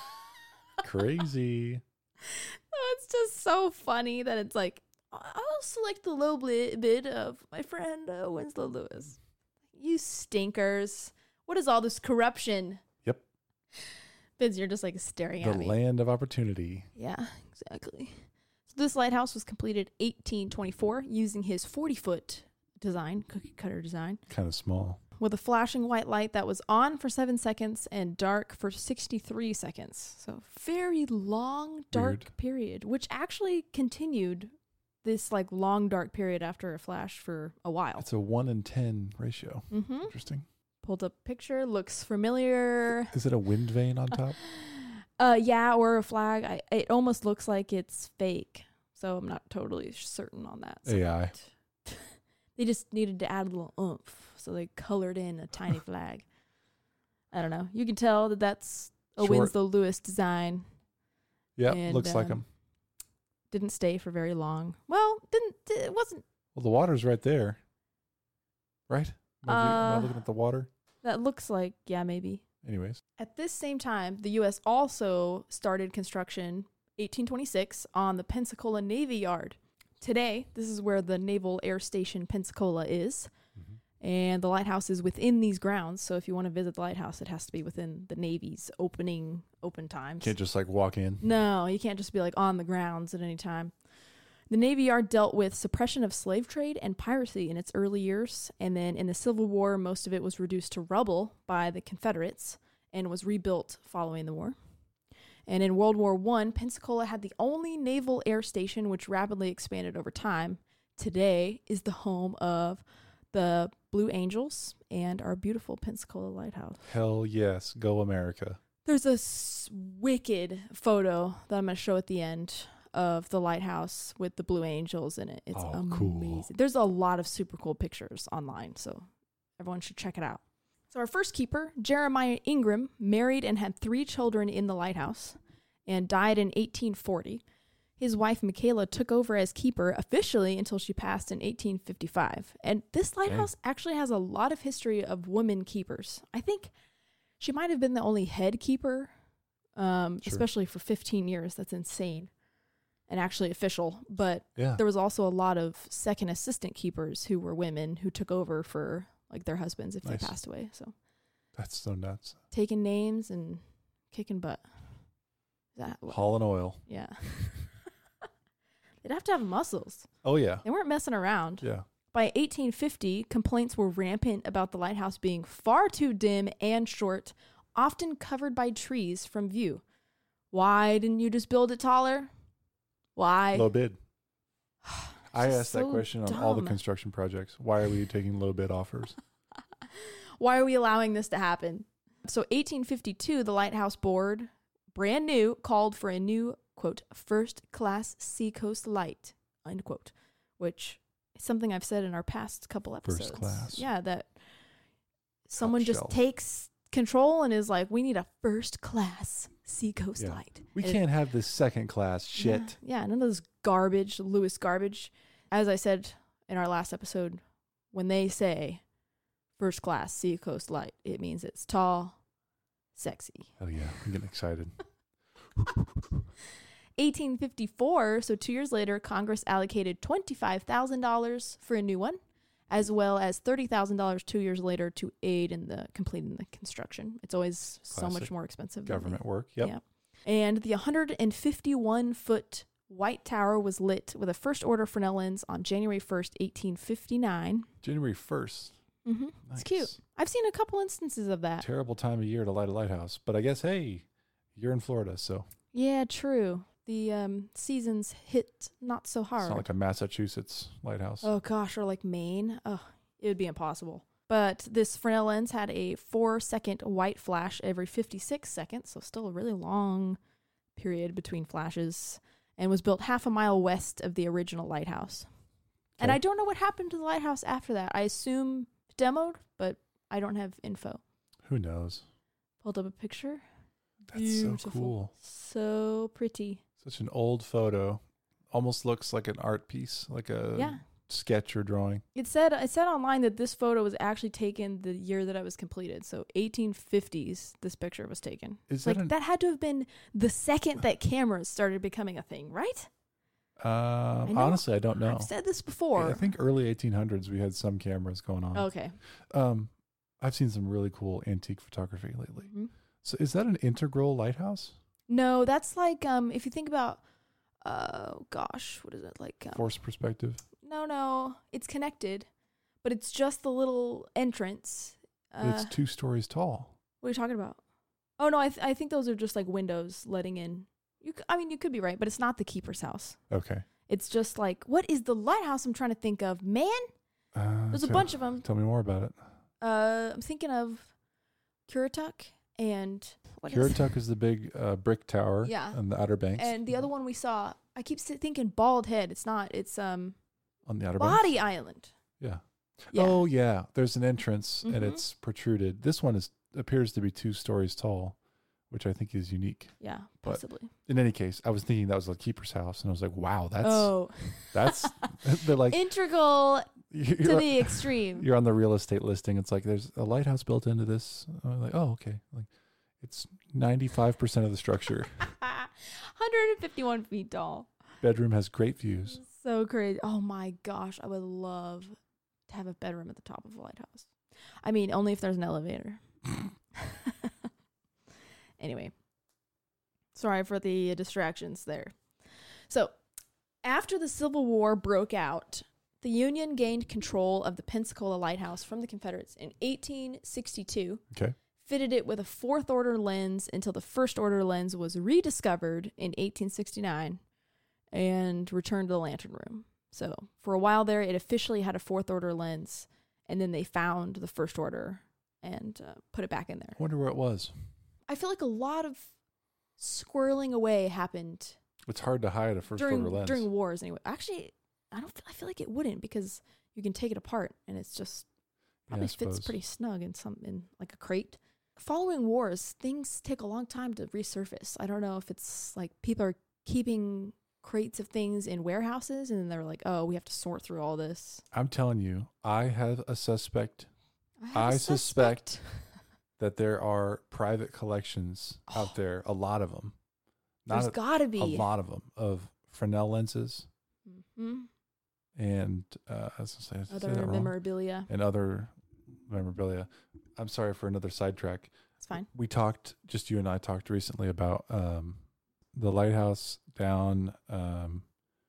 Crazy. Oh, it's just so funny that it's like, I'll select the low bid of my friend uh, Winslow Lewis. You stinkers. What is all this corruption? Yep. Vince, you're just like staring The at me. land of opportunity. Yeah, exactly. So this lighthouse was completed eighteen twenty-four using his forty-foot design, cookie cutter design, Kind of small. with a flashing white light that was on for seven seconds and dark for sixty-three seconds. So very long, dark Weird. period, which actually continued this like long, dark period after a flash for a while. It's a one in ten ratio. Mm-hmm. Interesting. Pulled up picture, looks familiar. Is it a wind vane on top? Uh, yeah, or a flag. I, it almost looks like it's fake, so I'm not totally certain on that. So A I. they just needed to add a little oomph, so they colored in a tiny flag. I don't know. You can tell that that's a Short. Winslow Lewis design. Yeah, And, looks like um, them. Didn't stay for very long. Well, didn't it wasn't Well, the water's right there. Right? Am I, view- am I Uh, looking at the water? that looks like yeah maybe. Anyways. At this same time, the U S also started construction eighteen twenty-six on the Pensacola Navy Yard. Today, this is where the Naval Air Station Pensacola is, Mm-hmm. and the lighthouse is within these grounds. So if you want to visit the lighthouse, it has to be within the Navy's opening open times. Can't just like walk in. No, you can't just be like on the grounds at any time. The Navy Yard dealt with suppression of slave trade and piracy in its early years, and then in the Civil War, most of it was reduced to rubble by the Confederates and was rebuilt following the war. And in World War One, Pensacola had the only naval air station, which rapidly expanded over time. Today is the home of the Blue Angels and our beautiful Pensacola Lighthouse. Hell yes. Go America. There's a s- wicked photo that I'm going to show at the end of the lighthouse with the Blue Angels in it. It's Oh, amazing. cool. There's a lot of super cool pictures online, so everyone should check it out. So our first keeper, Jeremiah Ingram, married and had three children in the lighthouse and died in eighteen forty. His wife, Michaela, took over as keeper officially until she passed in eighteen fifty-five. And this lighthouse actually has a lot of history of women keepers. I think she might have been the only head keeper, um, Sure. especially for fifteen years. That's insane. And actually official. But Yeah. there was also a lot of second assistant keepers who were women who took over for like their husbands if Nice. they passed away. So That's so nuts. taking names and kicking butt. Is that what? Hauling oil. Yeah. They'd have to have muscles. Oh, yeah. They weren't messing around. Yeah. By eighteen fifty, complaints were rampant about the lighthouse being far too dim and short, often covered by trees from view. Why didn't you just build it taller? Why? Low bid. I Just asked that so question on all the dumb. construction projects. Why are we taking low bid offers? Why are we allowing this to happen? So eighteen fifty-two, the Lighthouse Board, brand new, called for a new, quote, first class Seacoast light, unquote, which is something I've said in our past couple episodes. First class. Yeah, that someone just shelf. takes control and is like, we need a first class Seacoast Yeah. light. We And it- can't have this second class shit. Yeah, yeah, none of this garbage, Lewis garbage. As I said in our last episode, when they say first class Seacoast light, it means it's tall, sexy. Hell yeah. I'm getting excited. eighteen fifty-four, so two years later, Congress allocated twenty-five thousand dollars for a new one, as well as thirty thousand dollars two years later to aid in the completing the construction. It's always so much Classic more expensive. than the- Government work. Yep. Yeah. And the one hundred fifty-one foot White Tower was lit with a first order Fresnel lens on January first, eighteen fifty-nine. January first. Mm-hmm. Nice. It's cute. I've seen a couple instances of that. Terrible time of year to light a lighthouse. But I guess, hey, you're in Florida, so Yeah, true. The um, seasons hit not so hard. it's not like a Massachusetts lighthouse. Oh gosh, or like Maine. Oh, it would be impossible. But this Fresnel lens had a four second white flash every fifty-six seconds, so still a really long period between flashes and was built half a mile west of the original lighthouse. And Okay. I don't know what happened to the lighthouse after that. I assume demoed, but I don't have info. Who knows? Pulled up a picture. That's Beautiful. so cool. So pretty. Such an old photo. Almost looks like an art piece, like a Yeah. sketch or drawing. It said it said online that this photo was actually taken the year that it was completed. So eighteen fifties this picture was taken. Is Like that an, that had to have been the second that cameras started becoming a thing, right? um, know. honestly, I don't know. I've said this before. I think early eighteen hundreds we had some cameras going on. Okay. Um, I've seen some really cool antique photography lately. Mhm. So is that an integral lighthouse? No, that's like um if you think about uh gosh, what is it like um, Force perspective? No, no, it's connected, but it's just the little entrance. Uh, It's two stories tall. what are you talking about? Oh no, I th- I think those are just like windows letting in. You, c- I mean, you could be right, but it's not the keeper's house. Okay. It's just like, what is the lighthouse I'm trying to think of? Man, Uh, there's a tell- bunch of them. Tell me more about it. Uh, I'm thinking of Currituck and what is Currituck is the big uh, brick tower Yeah. on the Outer Banks. and the other one we saw. I keep si- thinking Bald Head. It's not. It's um on the Outer Banks. Body Island. Yeah. Yeah. Oh yeah. There's an entrance and Mhm. it's protruded. This one is appears to be two stories tall, which I think is unique. Yeah, but- possibly. In any case, I was thinking that was the keeper's house, and I was like, "Wow, that's oh, that's." They're like, integral you're, to the extreme. you're on the real estate listing. It's like there's a lighthouse built into this. I'm like, oh, okay. Like, it's ninety-five percent of the structure. one hundred fifty-one feet tall. Bedroom has great views. So crazy. Oh my gosh, I would love to have a bedroom at the top of a lighthouse. I mean, only if there's an elevator. Anyway, sorry for the distractions there. So, after the Civil War broke out, the Union gained control of the Pensacola Lighthouse from the Confederates in eighteen sixty-two, Okay. fitted it with a fourth order lens until the first order lens was rediscovered in eighteen sixty-nine and returned to the Lantern Room. So, for a while there, it officially had a fourth order lens, and then they found the first order and uh, put it back in there. I wonder where it was. I feel like a lot of squirreling away happened It's hard to hide a first during order lens. during wars anyway. Actually, I don't. I feel like it wouldn't because you can take it apart and it's just Yeah, I probably fits suppose. pretty snug in some in like a crate. Following wars, things take a long time to resurface. I don't know if it's like people are keeping crates of things in warehouses and then they're like, oh, we have to sort through all this. I'm telling you, I have a suspect have I a suspect that there are private collections out there, a lot of them. There's Not a, gotta be a lot of them of Fresnel lenses hmm and uh, I was gonna say, I say other that wrong. memorabilia. and other memorabilia. I'm sorry for another sidetrack. It's fine. We talked, just you and I talked recently about um, the lighthouse down um,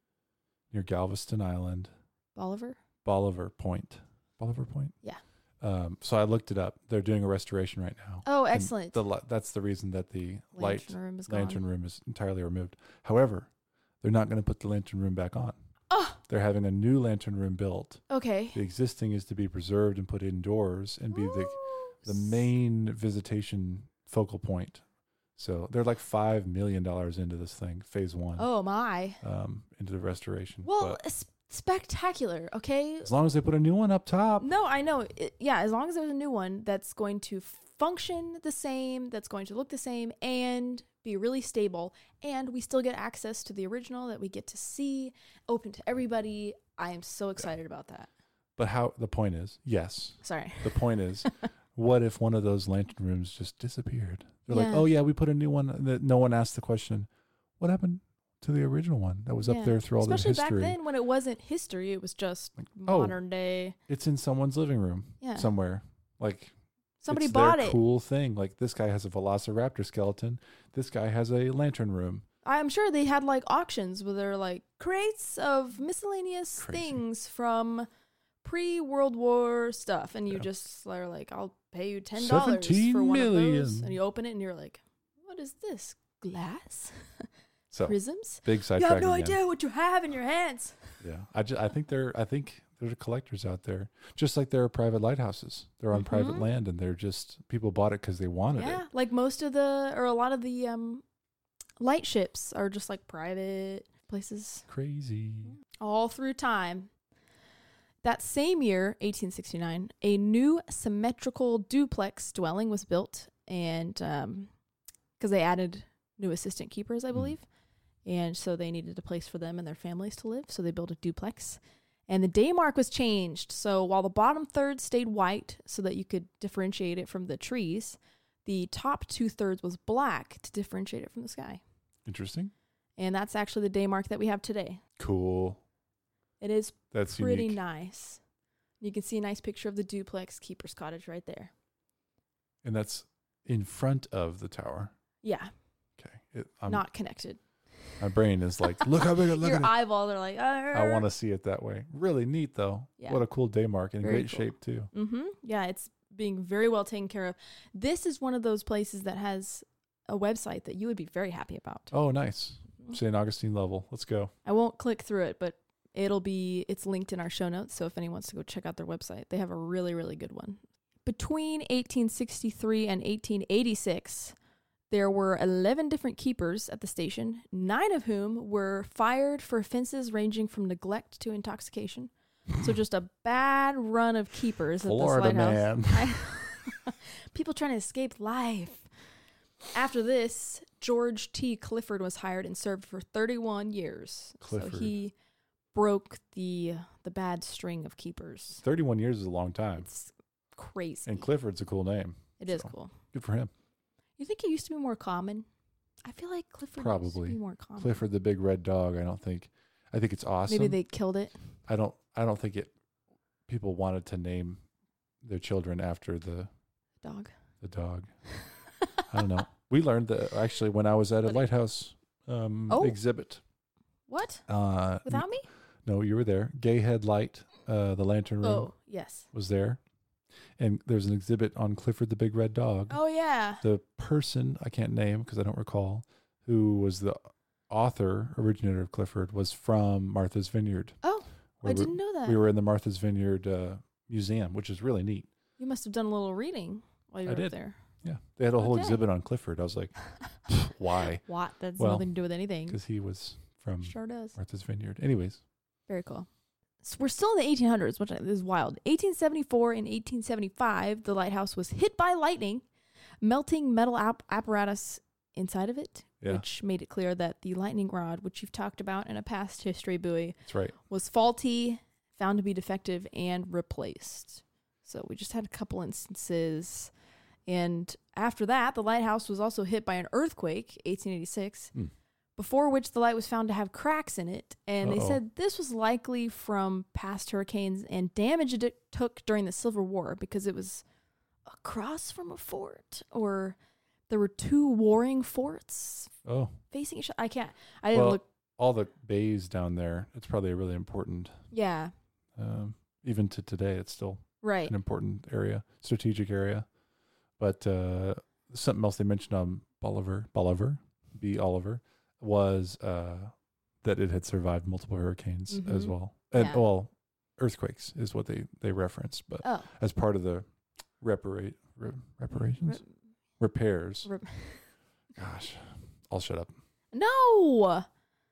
near Galveston Island, Bolivar. Bolivar Point. Bolivar Point? Yeah. Um, so I looked it up. They're doing a restoration right now. Oh, And excellent. The li- that's the reason that the light Lantern room is gone. lantern room is entirely removed. However, they're not going to put the lantern room back on. Oh, They're having a new lantern room built. okay. The existing is to be preserved and put indoors and be the the main visitation focal point. So they're like five million dollars into this thing, phase one, Oh my. um, into the restoration. Well, but s- spectacular. Okay. as long as they put a new one up top, No, I know. It, yeah, as long as there's a new one that's going to function the same, that's going to look the same, and be really stable, and we still get access to the original that we get to see, open to everybody. I am so excited about that. but how the point is, yes, Sorry. the point is, what if one of those lantern rooms just disappeared? They're like, Yeah. oh yeah, we put a new one. That no one asked the question, what happened to the original one that was Yeah. up there through all Especially the history? back then when it wasn't history, it was just Like, oh. modern day. It's in someone's living room Yeah. somewhere. Like Somebody it's bought their it. cool thing. Like this guy has a Velociraptor skeleton. This guy has a lantern room. I'm sure they had like auctions where they're like crates of miscellaneous Crazy. things from pre-World War stuff, and you Yeah. just are like, "I'll pay you ten dollars seventeen for one of those," million. and you open it and you're like, "What is this? Glass? So Prisms? big You sidetrack. have no again. idea what you have in your hands." Yeah, I just, I think there I think there are collectors out there, just like there are private lighthouses. They're on private Mhm. land, and they're just people bought it because they wanted Yeah, it. like most of the or a lot of the um, lightships are just like private places Crazy. all through time. That same year, eighteen sixty-nine, a new symmetrical duplex dwelling was built, and um, because they added new assistant keepers, I believe, mm. and so they needed a place for them and their families to live, so they built a duplex. And the day mark was changed, so while the bottom third stayed white so that you could differentiate it from the trees, the top two-thirds was black to differentiate it from the sky. Interesting. And that's actually the day mark that we have today. Cool. It is That's pretty unique. nice. You can see a nice picture of the duplex keeper's cottage right there. And that's in front of the tower. Yeah. Okay. It, I'm, Not connected. My brain is like, look how big it look Your at it. eyeballs are like, Arr. I want to see it that way. Really neat, though. Yeah. What a cool day mark and Very great cool. shape, too. Mm-hmm. Yeah, it's being very well taken care of. This is one of those places that has a website that you would be very happy about. Oh, nice. Saint Augustine level. Let's go. I won't click through it, but it'll be, it's linked in our show notes. So if anyone wants to go check out their website, they have a really, really good one. Between eighteen sixty-three and eighteen eighty-six, there were eleven different keepers at the station, nine of whom were fired for offenses ranging from neglect to intoxication. So just a bad run of keepers at Florida this lighthouse. man. I, people trying to escape life. After this, George T. Clifford was hired and served for thirty-one years. Clifford. So he broke the the bad string of keepers. thirty-one years is a long time. It's crazy. And Clifford's a cool name. It is so, cool. Good for him. You think it used to be more common? I feel like Clifford used to Probably. be more common. Clifford the big red dog. I don't think. I think it's awesome. Maybe they killed it. I don't. I don't think it. People wanted to name their children after the Dog. the dog. I don't know. We learned that actually when I was at a But- lighthouse um, Oh. exhibit. What? Uh, Without me? No, you were there. Gay Head Light, uh, the lantern room Oh, yes. was there. And there's an exhibit on Clifford the Big Red Dog. Oh, yeah. The person, I can't name because I don't recall, who was the author, originator of Clifford, was from Martha's Vineyard. Oh, where I we- didn't know that. We were in the Martha's Vineyard uh, Museum, which is really neat. You must have done a little reading while you I were did. up there. Yeah. They had a whole Okay. exhibit on Clifford. I was like, why? What? That's Well, nothing to do with anything. Because he was from Sure does. Martha's Vineyard. Anyways. Very cool. So we're still in the eighteen hundreds, which is wild. eighteen seventy-four and eighteen seventy-five, the lighthouse was hit by lightning, melting metal ap- apparatus inside of it, Yeah. which made it clear that the lightning rod, which you've talked about in a past history buoy, That's right. was faulty, found to be defective, and replaced. So we just had a couple instances. And after that, the lighthouse was also hit by an earthquake, eighteen eighty-six, Hmm. before which the light was found to have cracks in it. And Uh-oh. they said this was likely from past hurricanes and damage it took during the Civil War because it was across from a fort, or there were two warring forts Oh. facing each other. I can't, I didn't Well, look. all the bays down there, it's probably a really important, Yeah, um, even to today, it's still right. an important area, strategic area. But uh, something else they mentioned on Bolivar, Bolivar, B. Oliver, was uh, that it had survived multiple hurricanes as Mhm. well. And, Yeah. well, earthquakes is what they, they referenced, but Oh. as part of the reparate, re- reparations? Repairs. Rep- Gosh, I'll shut up. No.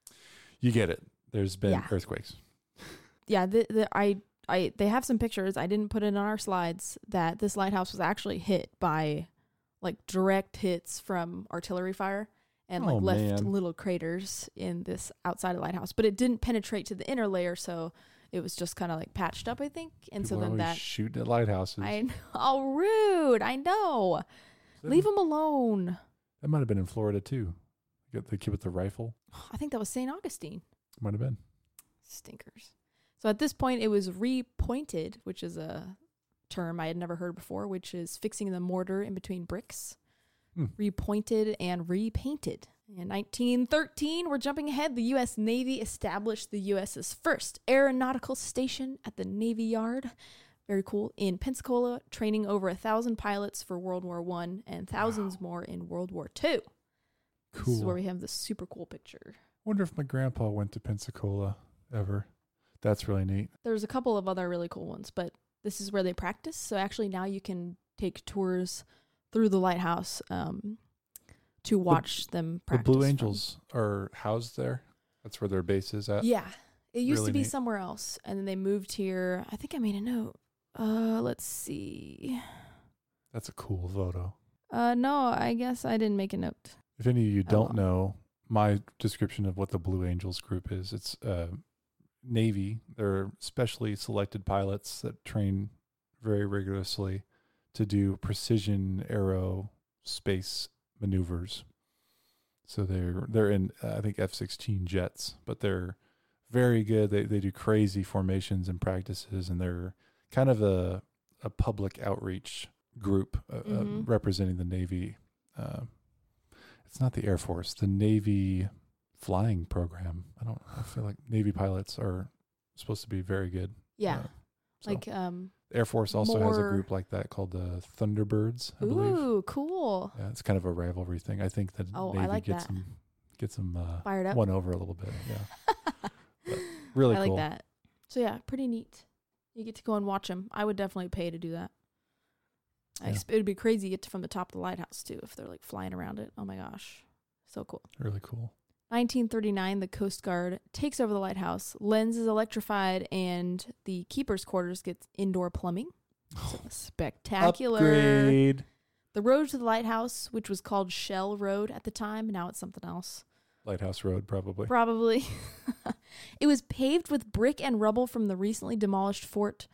You get it. There's been Yeah. earthquakes. Yeah, the, the, I, I, they have some pictures. I didn't put it on our slides that this lighthouse was actually hit by like direct hits from artillery fire and like Oh, left man. little craters in this outside of lighthouse, but it didn't penetrate to the inner layer. So it was just kind of like patched up, I think. And People so are then always that, shooting at lighthouses. I know, oh, rude. I know. That- Leave them alone. That might have been in Florida too. You got the kid with the rifle. I think that was Saint Augustine. Might have been. Stinkers. So at this point, it was repointed, which is a term I had never heard before, which is fixing the mortar in between bricks. Hmm. Repointed and repainted. In nineteen thirteen, we're jumping ahead. The U S Navy established the U S's first aeronautical station at the Navy Yard. Very cool. In Pensacola, training over a thousand pilots for World War One and thousands Wow. more in World War Two. Cool. This is where we have this super cool picture. Wonder if my grandpa went to Pensacola ever. That's really neat. There's a couple of other really cool ones, but this is where they practice. So actually now you can take tours through the lighthouse um, to watch them The practice. Blue from. Angels are housed there. That's where their base is at. Yeah. It used Really to be neat. somewhere else, and then they moved here. I think I made a note. Uh, let's see. That's a cool photo. Uh, no, I guess I didn't make a note. If any of you Oh, don't well. know, my description of what the Blue Angels group is, it's uh, Navy. They're specially selected pilots that train very rigorously to do precision aerospace maneuvers. So they're they're in uh, I think F sixteen jets, but they're very good. They they do crazy formations and practices, and they're kind of a a public outreach group uh, uh, Mhm. representing the Navy. Uh, it's not the Air Force, the Navy flying program. I don't. I feel like Navy pilots are supposed to be very good. Yeah. Uh, so like, um, the Air Force also has a more- group like that called the Thunderbirds, I believe. ooh, cool. Yeah, it's kind of a rivalry thing. I think that Oh, I Navy like gets that. them gets them uh, Fired up. won over a little bit. Yeah, but really I like cool. that. So yeah, pretty neat. You get to go and watch them. I would definitely pay to do that. I Yeah. exp- it'd be crazy to get to from the top of the lighthouse too if they're like flying around it. Oh my gosh, so cool. Really cool. nineteen thirty-nine, the Coast Guard takes over the lighthouse. Lens is electrified, and the keeper's quarters gets indoor plumbing. So spectacular. Upgrade. The road to the lighthouse, which was called Shell Road at the time, now it's something else. Lighthouse Road, probably. Probably. It was paved with brick and rubble from the recently demolished Fort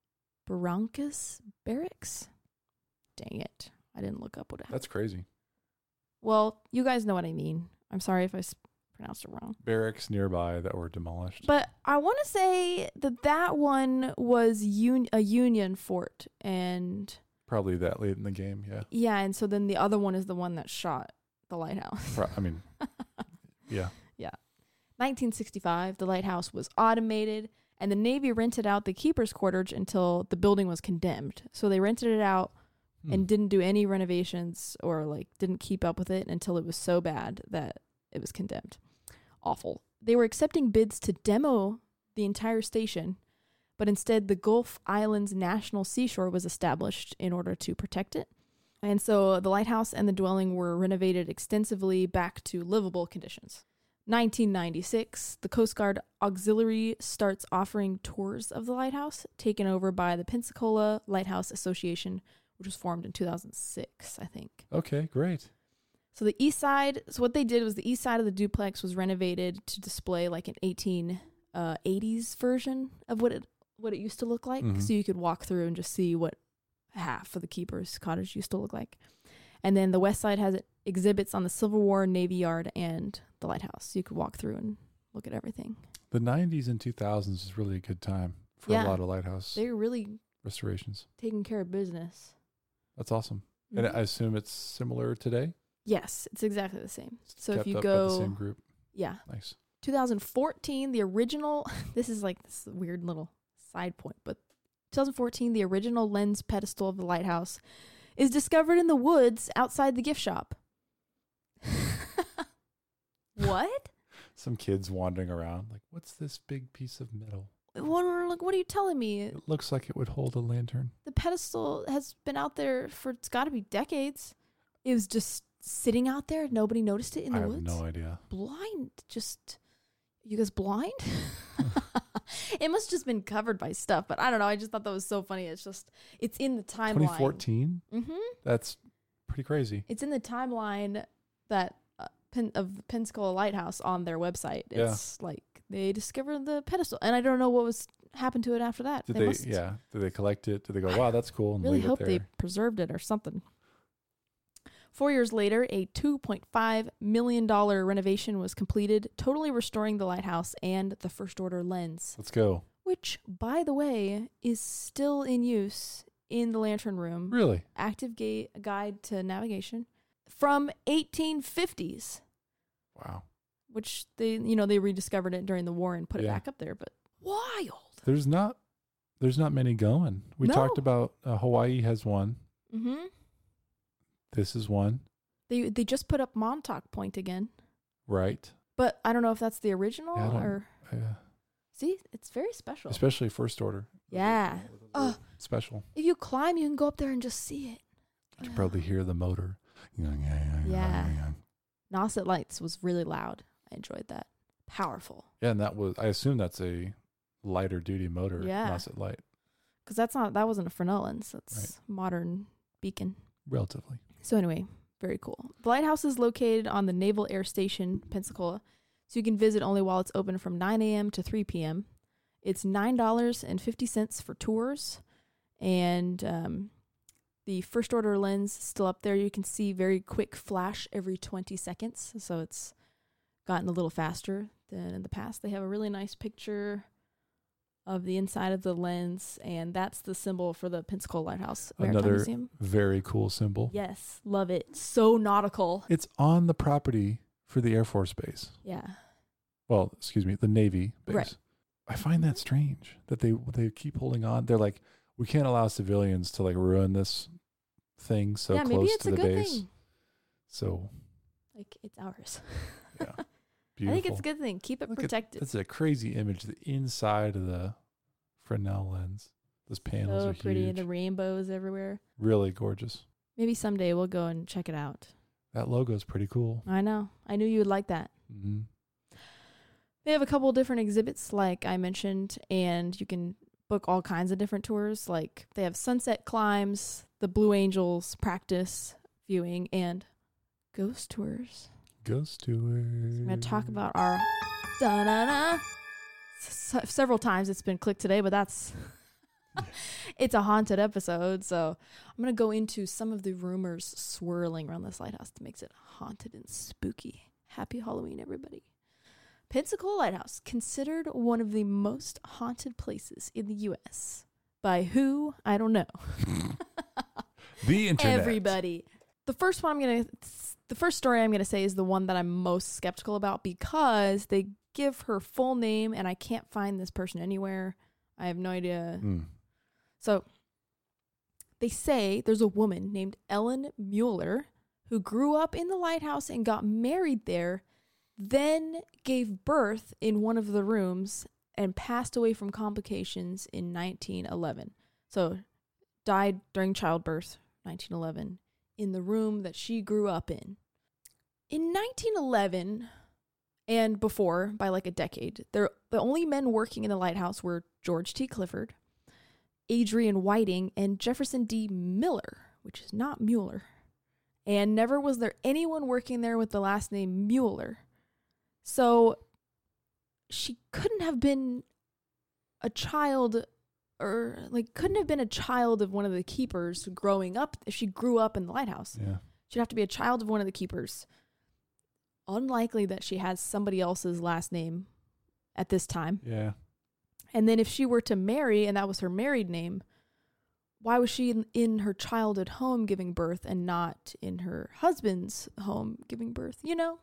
Barrancas Barracks. Dang it. I didn't look up what it That's crazy. Well, you guys know what I mean. I'm sorry if I s- pronounced it wrong. Barracks nearby that were demolished. But I want to say that that one was un- a Union fort. And Probably that late in the game. Yeah. yeah, and so then the other one is the one that shot the lighthouse. Pro- I mean, yeah. nineteen sixty-five, the lighthouse was automated, and the Navy rented out the keeper's quarters until the building was condemned. So they rented it out Hmm. and didn't do any renovations or like didn't keep up with it until it was so bad that it was condemned. Awful. They were accepting bids to demo the entire station, but instead the Gulf Islands National Seashore was established in order to protect it. And so the lighthouse and the dwelling were renovated extensively back to livable conditions. nineteen ninety-six, the Coast Guard Auxiliary starts offering tours of the lighthouse, taken over by the Pensacola Lighthouse Association, which was formed in two thousand six, I think. Okay, great. So the east side, so what they did was the east side of the duplex was renovated to display like an eighteen eighties version of what it what it used to look like. Mhm. So you could walk through and just see what half of the keeper's cottage used to look like. And then the west side has exhibits on the Civil War, Navy Yard, and the lighthouse. So you could walk through and look at everything. The nineties and two thousands is really a good time for Yeah. a lot of lighthouse They're really restorations. taking care of business. That's awesome. And Mhm. I assume it's similar today? Yes, it's exactly the same. It's So if kept you up by the same go, group. yeah, Nice. two thousand fourteen, the original, this is like this weird little side point, but twenty fourteen, the original lens pedestal of the lighthouse is discovered in the woods outside the gift shop. What? Some kids wandering around like, what's this big piece of metal? What are, like, what are you telling me? It looks like it would hold a lantern. The pedestal has been out there for, it's got to be decades. It was just sitting out there. Nobody noticed it in the I have woods. no idea. Blind. Just, you guys blind? It must have just been covered by stuff, but I don't know. I just thought that was so funny. It's just, it's in the timeline. twenty fourteen? Mm-hmm. That's pretty crazy. It's in the timeline that uh, Pen- of the Pensacola Lighthouse on their website. Yeah. It's like they discovered the pedestal, and I don't know what was happened to it after that. Did they they, must, yeah. Did they collect it? Did they go, wow, that's cool, and really leave hope it they there? preserved it or something. Four years later, a two point five million dollars renovation was completed, totally restoring the lighthouse and the First Order lens, Let's go. which, by the way, is still in use in the Lantern Room. Really? Active ga- guide to navigation from eighteen fifties, Wow. which they, you know, they rediscovered it during the war and put it Yeah. back up there, but wild. There's not there's not many going. We No. talked about uh, Hawaii has one. Mm-hmm. This is one, They they just put up Montauk Point again, right? but I don't know if that's the original Yeah, I don't- or Uh, see, it's very special. especially first order. Yeah. Oh, Special. if you climb, you can go up there and just see it. You can probably hear the motor. Yeah. Nauset Lights was really loud. I enjoyed that. Powerful. Yeah, and that was, I assume that's a lighter duty motor. Yeah. Nauset Light. Because that's not, that wasn't a Fresnelens. That's Right. modern beacon. Relatively. So anyway, very cool. The lighthouse is located on the Naval Air Station, Pensacola. So you can visit only while it's open from nine a.m. to three p.m. It's nine dollars and fifty cents for tours. And um, the first order lens is still up there. You can see very quick flash every twenty seconds. So it's gotten a little faster than in the past. They have a really nice picture of the inside of the lens, and that's the symbol for the Pensacola Lighthouse Maritime Another Museum. very cool symbol. Yes, love it. So nautical. It's on the property for the Air Force Base. Yeah. Well, excuse me, the Navy base. Right. I find that strange that they they keep holding on. They're like, we can't allow civilians to like ruin this thing so yeah, close maybe it's to a the good base. thing. So Like, it's ours. yeah, I beautiful. think it's a good thing. Keep it Look at- protected. That's a crazy image. The inside of the Fresnel lens. Those panels So are pretty. huge. The rainbows everywhere. Really gorgeous. Maybe someday we'll go and check it out. That logo is pretty cool. I know. I knew you would like that. Mm-hmm. They have a couple different exhibits, like I mentioned, and you can book all kinds of different tours. Like they have sunset climbs, the Blue Angels practice viewing, and ghost tours. Ghost tours. I'm going to talk about our da-na-na. S- several times it's been clicked today, but that's it's a haunted episode. So I'm going to go into some of the rumors swirling around this lighthouse that makes it haunted and spooky. Happy Halloween, everybody. Pensacola Lighthouse, considered one of the most haunted places in the U S By who? I don't know. The internet. Everybody. The first one I'm going to, the first story I'm going to say is the one that I'm most skeptical about because they give her full name and I can't find this person anywhere. I have no idea. Mm. So they say there's a woman named Ellen Mueller who grew up in the lighthouse and got married there, then gave birth in one of the rooms and passed away from complications in nineteen eleven. So died during childbirth, nineteen eleven, in the room that she grew up in. In nineteen eleven and before, by like a decade, there the only men working in the lighthouse were George T. Clifford, Adrian Whiting, and Jefferson D. Miller, which is not Mueller. And never was there anyone working there with the last name Mueller. So she couldn't have been a child or like couldn't have been a child of one of the keepers growing up if she grew up in the lighthouse. Yeah. She'd have to be a child of one of the keepers. Unlikely that she has somebody else's last name at this time. Yeah. And then if she were to marry and that was her married name, why was she in, in her childhood home giving birth and not in her husband's home giving birth? You know?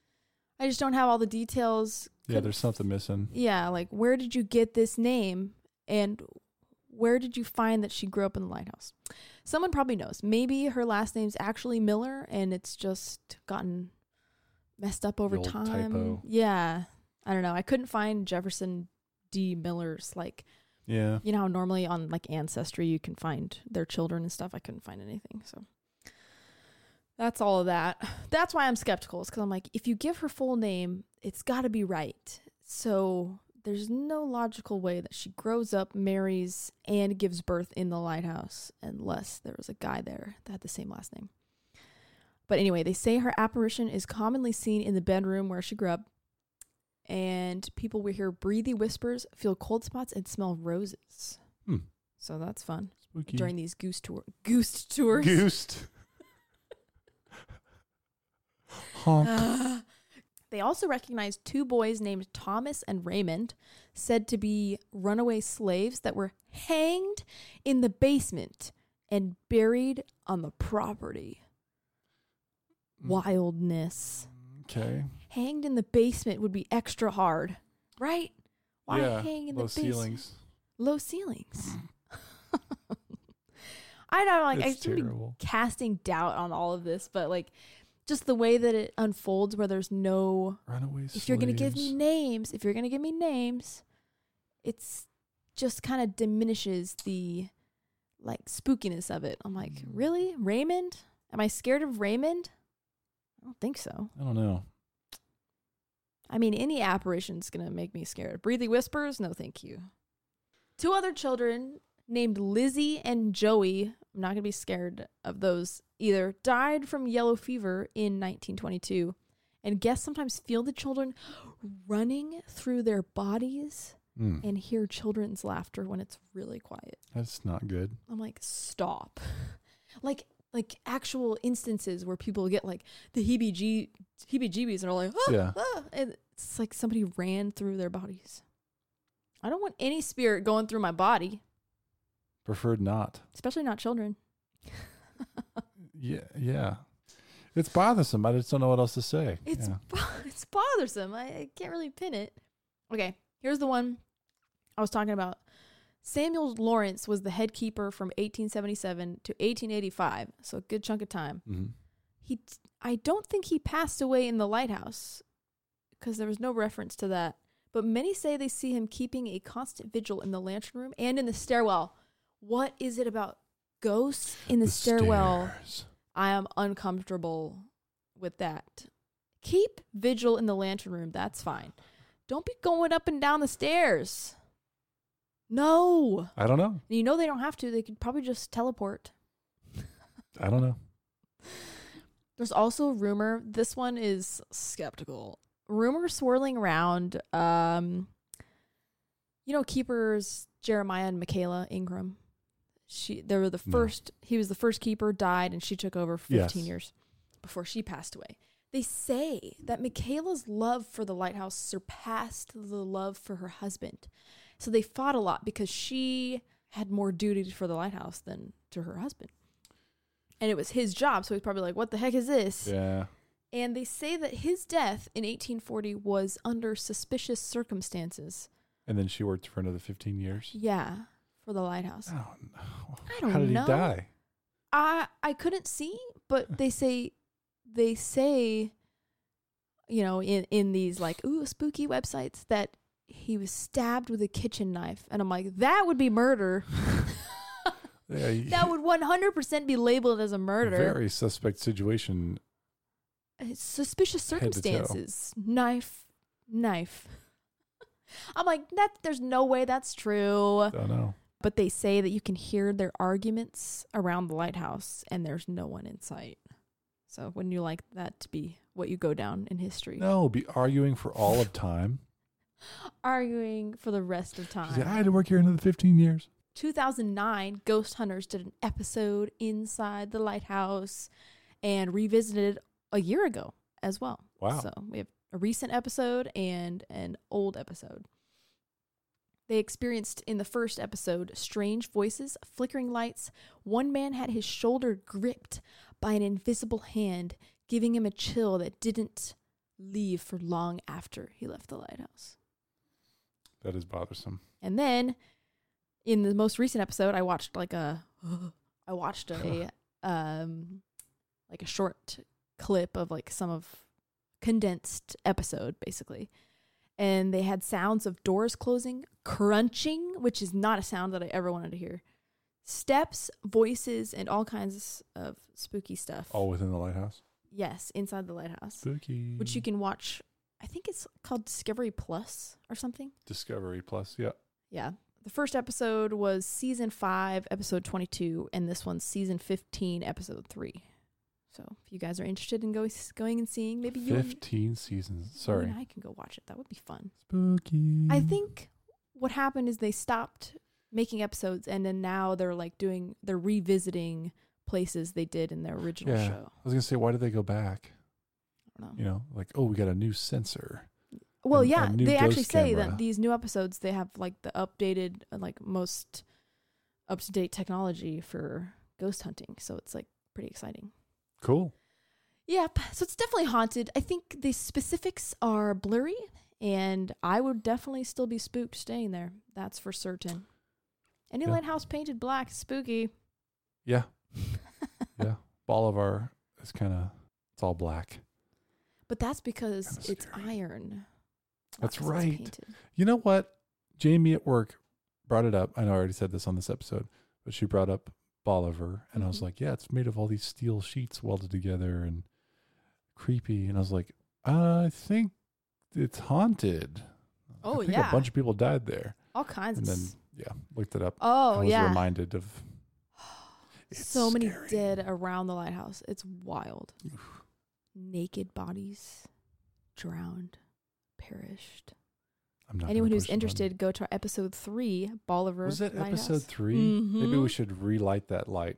I just don't have all the details. Yeah, Could- there's something missing. Yeah, like where did you get this name and where did you find that she grew up in the lighthouse? Someone probably knows. Maybe her last name's actually Miller and it's just gotten messed up over The old time. typo. Yeah. I don't know. I couldn't find Jefferson D. Miller's, like, Yeah. you know how normally on like Ancestry you can find their children and stuff. I couldn't find anything. So that's all of that. That's why I'm skeptical. Is because I'm like, if you give her full name, it's got to be right. So there's no logical way that she grows up, marries, and gives birth in the lighthouse unless there was a guy there that had the same last name. But anyway, they say her apparition is commonly seen in the bedroom where she grew up. And people will hear breathy whispers, feel cold spots, and smell roses. Hmm. So that's fun. Spooky. During these goose tour, goose tours. Goosed. Honk. They also recognized two boys named Thomas and Raymond, said to be runaway slaves that were hanged in the basement and buried on the property. Wildness. Okay. Hanged in the basement would be extra hard, right? Why yeah. hang in Low the basement? ceilings. Low ceilings. I know, like, I It's should be terrible. casting doubt on all of this, but like, just the way that it unfolds, where there's no. Runaway If you're gonna give me slaves. names, if you're gonna give me names, it's just kind of diminishes the like spookiness of it. I'm like, Mm. really, Raymond Am I scared of Raymond? I don't think so. I don't know. I mean, any apparition's going to make me scared. Breathy Whispers? No, thank you. Two other children named Lizzie and Joey, I'm not going to be scared of those either, died from yellow fever in nineteen twenty-two. And guests sometimes feel the children running through their bodies Mm. and hear children's laughter when it's really quiet. That's not good. I'm like, stop. like like actual instances where people get like the heebie heebie-jeebies and are like, ah, Yeah. ah, and it's like somebody ran through their bodies. I don't want any spirit going through my body, Preferred not. especially not children. Yeah, yeah. It's bothersome. I just don't know what else to say. It's yeah. bo- it's bothersome. I, I can't really pin it. Okay, here's the one I was talking about. Samuel Lawrence was the head keeper from eighteen seventy-seven to eighteen eighty-five, so a good chunk of time. Mm-hmm. He, I don't think he passed away in the lighthouse because there was no reference to that. But many say they see him keeping a constant vigil in the lantern room and in the stairwell. What is it about ghosts in the, The stairwell? stairs. I am uncomfortable with that. Keep vigil in the lantern room. That's fine. Don't be going up and down the stairs. No. I don't know. And you know they don't have to. They could probably just teleport. I don't know. There's also a rumor. This one is skeptical. Rumor swirling around. Um, you know, keepers Jeremiah and Michaela Ingram. She, they were the No. first. He was the first keeper. Died, and she took over for fifteen Yes. years before she passed away. They say that Michaela's love for the lighthouse surpassed the love for her husband. So they fought a lot because she had more duty for the lighthouse than to her husband. And it was his job, so he's probably like, what the heck is this? Yeah. And they say that his death in eighteen forty was under suspicious circumstances. And then she worked for another fifteen years. Yeah, for the lighthouse. I don't know. I don't How did know. he die? I I couldn't see, but they say they say you know, in in these like ooh spooky websites that he was stabbed with a kitchen knife, and I'm like, that would be murder. Yeah, he- That would one hundred percent be labeled as a murder. Very suspect situation. It's suspicious Head to toe. circumstances. Knife, knife. I'm like, that. There's no way that's true. Don't know. But they say that you can hear their arguments around the lighthouse, and there's no one in sight. So wouldn't you like that to be what you go down in history? No, be arguing for all of time. Arguing for the rest of time. She's like, I had to work here another fifteen years. two thousand nine, Ghost Hunters did an episode inside the lighthouse and revisited a year ago as well. Wow. So we have a recent episode and an old episode. They experienced in the first episode strange voices, flickering lights. One man had his shoulder gripped by an invisible hand, giving him a chill that didn't leave for long after he left the lighthouse. That is bothersome. And then in the most recent episode, I watched like a, I watched a, um, like a short clip of like some of condensed episode basically. And they had sounds of doors closing, crunching, which is not a sound that I ever wanted to hear. Steps, voices, and all kinds of spooky stuff. All within the lighthouse. Yes, inside the lighthouse, Spooky. which you can watch. I think it's called Discovery Plus or something. Discovery Plus. Yeah. Yeah. The first episode was season five, episode twenty-two, and this one's season fifteen, episode three. So if you guys are interested in go, going and seeing, maybe you and, Fifteen seasons. you Sorry. and I can go watch it. That would be fun. Spooky. I think what happened is they stopped making episodes, and then now they're like doing, they're revisiting places they did in their original Yeah. show. I was gonna say, why did they go back? I don't know. You know, like, oh, we got a new sensor. Well, a- a yeah, new they actually ghost say camera. that these new episodes, they have like the updated, uh, like most up to date technology for ghost hunting. So it's like pretty exciting. Cool. Yep. So it's definitely haunted. I think the specifics are blurry, and I would definitely still be spooked staying there. That's for certain. Any Yeah. lighthouse painted black, spooky. Yeah. Yeah. Bolivar is kind of, it's all black. But that's because Kinda it's scary. iron. not That's 'cause it's right. painted. You know what? Jamie at work brought it up. I know I already said this on this episode, but she brought up Bolivar, and I was Mhm. like, yeah, it's made of all these steel sheets welded together and creepy. And I was like, I think it's haunted. Oh, I think yeah. a bunch of people died there. All kinds And of then, s- yeah, looked it up. Oh, I was yeah. reminded of it's So many scary. dead around the lighthouse. It's wild. Naked bodies, drowned, perished. I'm not Anyone gonna who's push the button. interested, go to our episode three, Bolivar. Was that Lighthouse. episode three? Maybe we Mhm. should relight that light.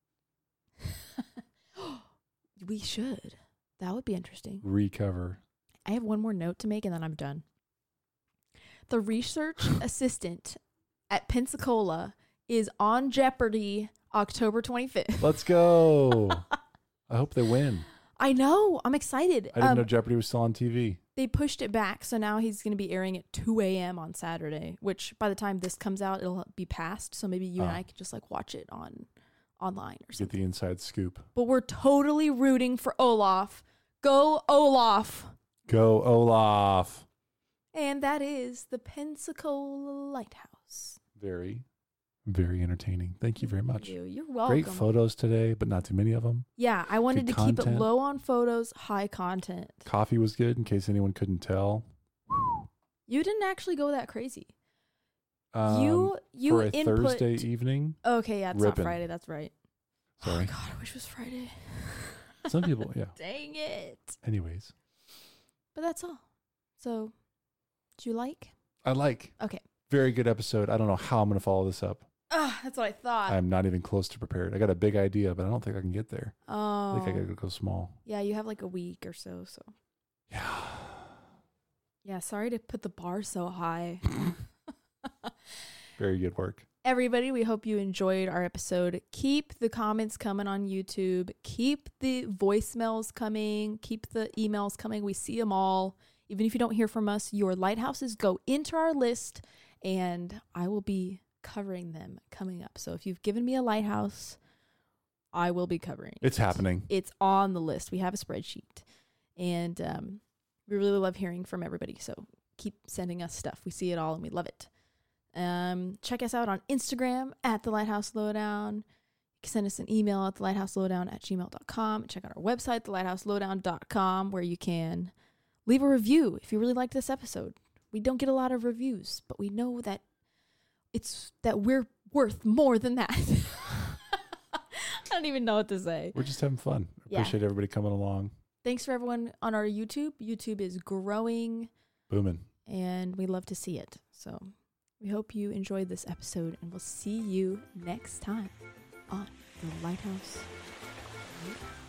We should. That would be interesting. Recover. I have one more note to make and then I'm done. The research assistant at Pensacola is on Jeopardy October twenty-fifth. Let's go. I hope they win. I know. I'm excited. I didn't Um, know Jeopardy was still on T V. They pushed it back, so now he's going to be airing at two a.m. on Saturday, which by the time this comes out, it'll be past. So maybe you and Ah. I could just like watch it on online or Get something. the inside scoop. But we're totally rooting for Olaf. Go Olaf. Go Olaf. And that is the Pensacola Lighthouse. Very, very entertaining. Thank you very much. Thank you. You're welcome. Great photos today, but not too many of them. Yeah, I wanted Good to keep it content. low on photos, high content. Coffee was good in case anyone couldn't tell. You didn't actually go that crazy. Um, you you for a input. Thursday evening. Okay, yeah, it's Rippin'. not Friday. That's right. Sorry. Oh God, I wish it was Friday. Some people, yeah. Dang it. Anyways, But that's all. So, do you like? I like. Okay. Very good episode. I don't know how I'm going to follow this up. Ah, that's what I thought. I'm not even close to prepared. I got a big idea, but I don't think I can get there. oh. I think I got to go small. Yeah, you have like a week or so. So, Yeah. yeah. Sorry to put the bar so high. Very good work. Everybody, we hope you enjoyed our episode. Keep the comments coming on YouTube. Keep the voicemails coming. Keep the emails coming. We see them all. Even if you don't hear from us, your lighthouses go into our list, and I will be covering them coming up. So if you've given me a lighthouse, I will be covering it. It's happening. It's on the list. We have a spreadsheet, and um, we really love hearing from everybody. So keep sending us stuff. We see it all, and we love it. Um, check us out on Instagram at The Lighthouse Lowdown. You can send us an email at thelighthouselowdown at gmail dot com. Check out our website, the lighthouse lowdown dot com, where you can leave a review if you really liked this episode. We don't get a lot of reviews, but we know that it's that we're worth more than that. I don't even know what to say. We're just having fun. Yeah. Appreciate everybody coming along. Thanks for everyone on our YouTube. YouTube is growing, Booming. and we love to see it. So we hope you enjoyed this episode, and we'll see you next time on The Lighthouse.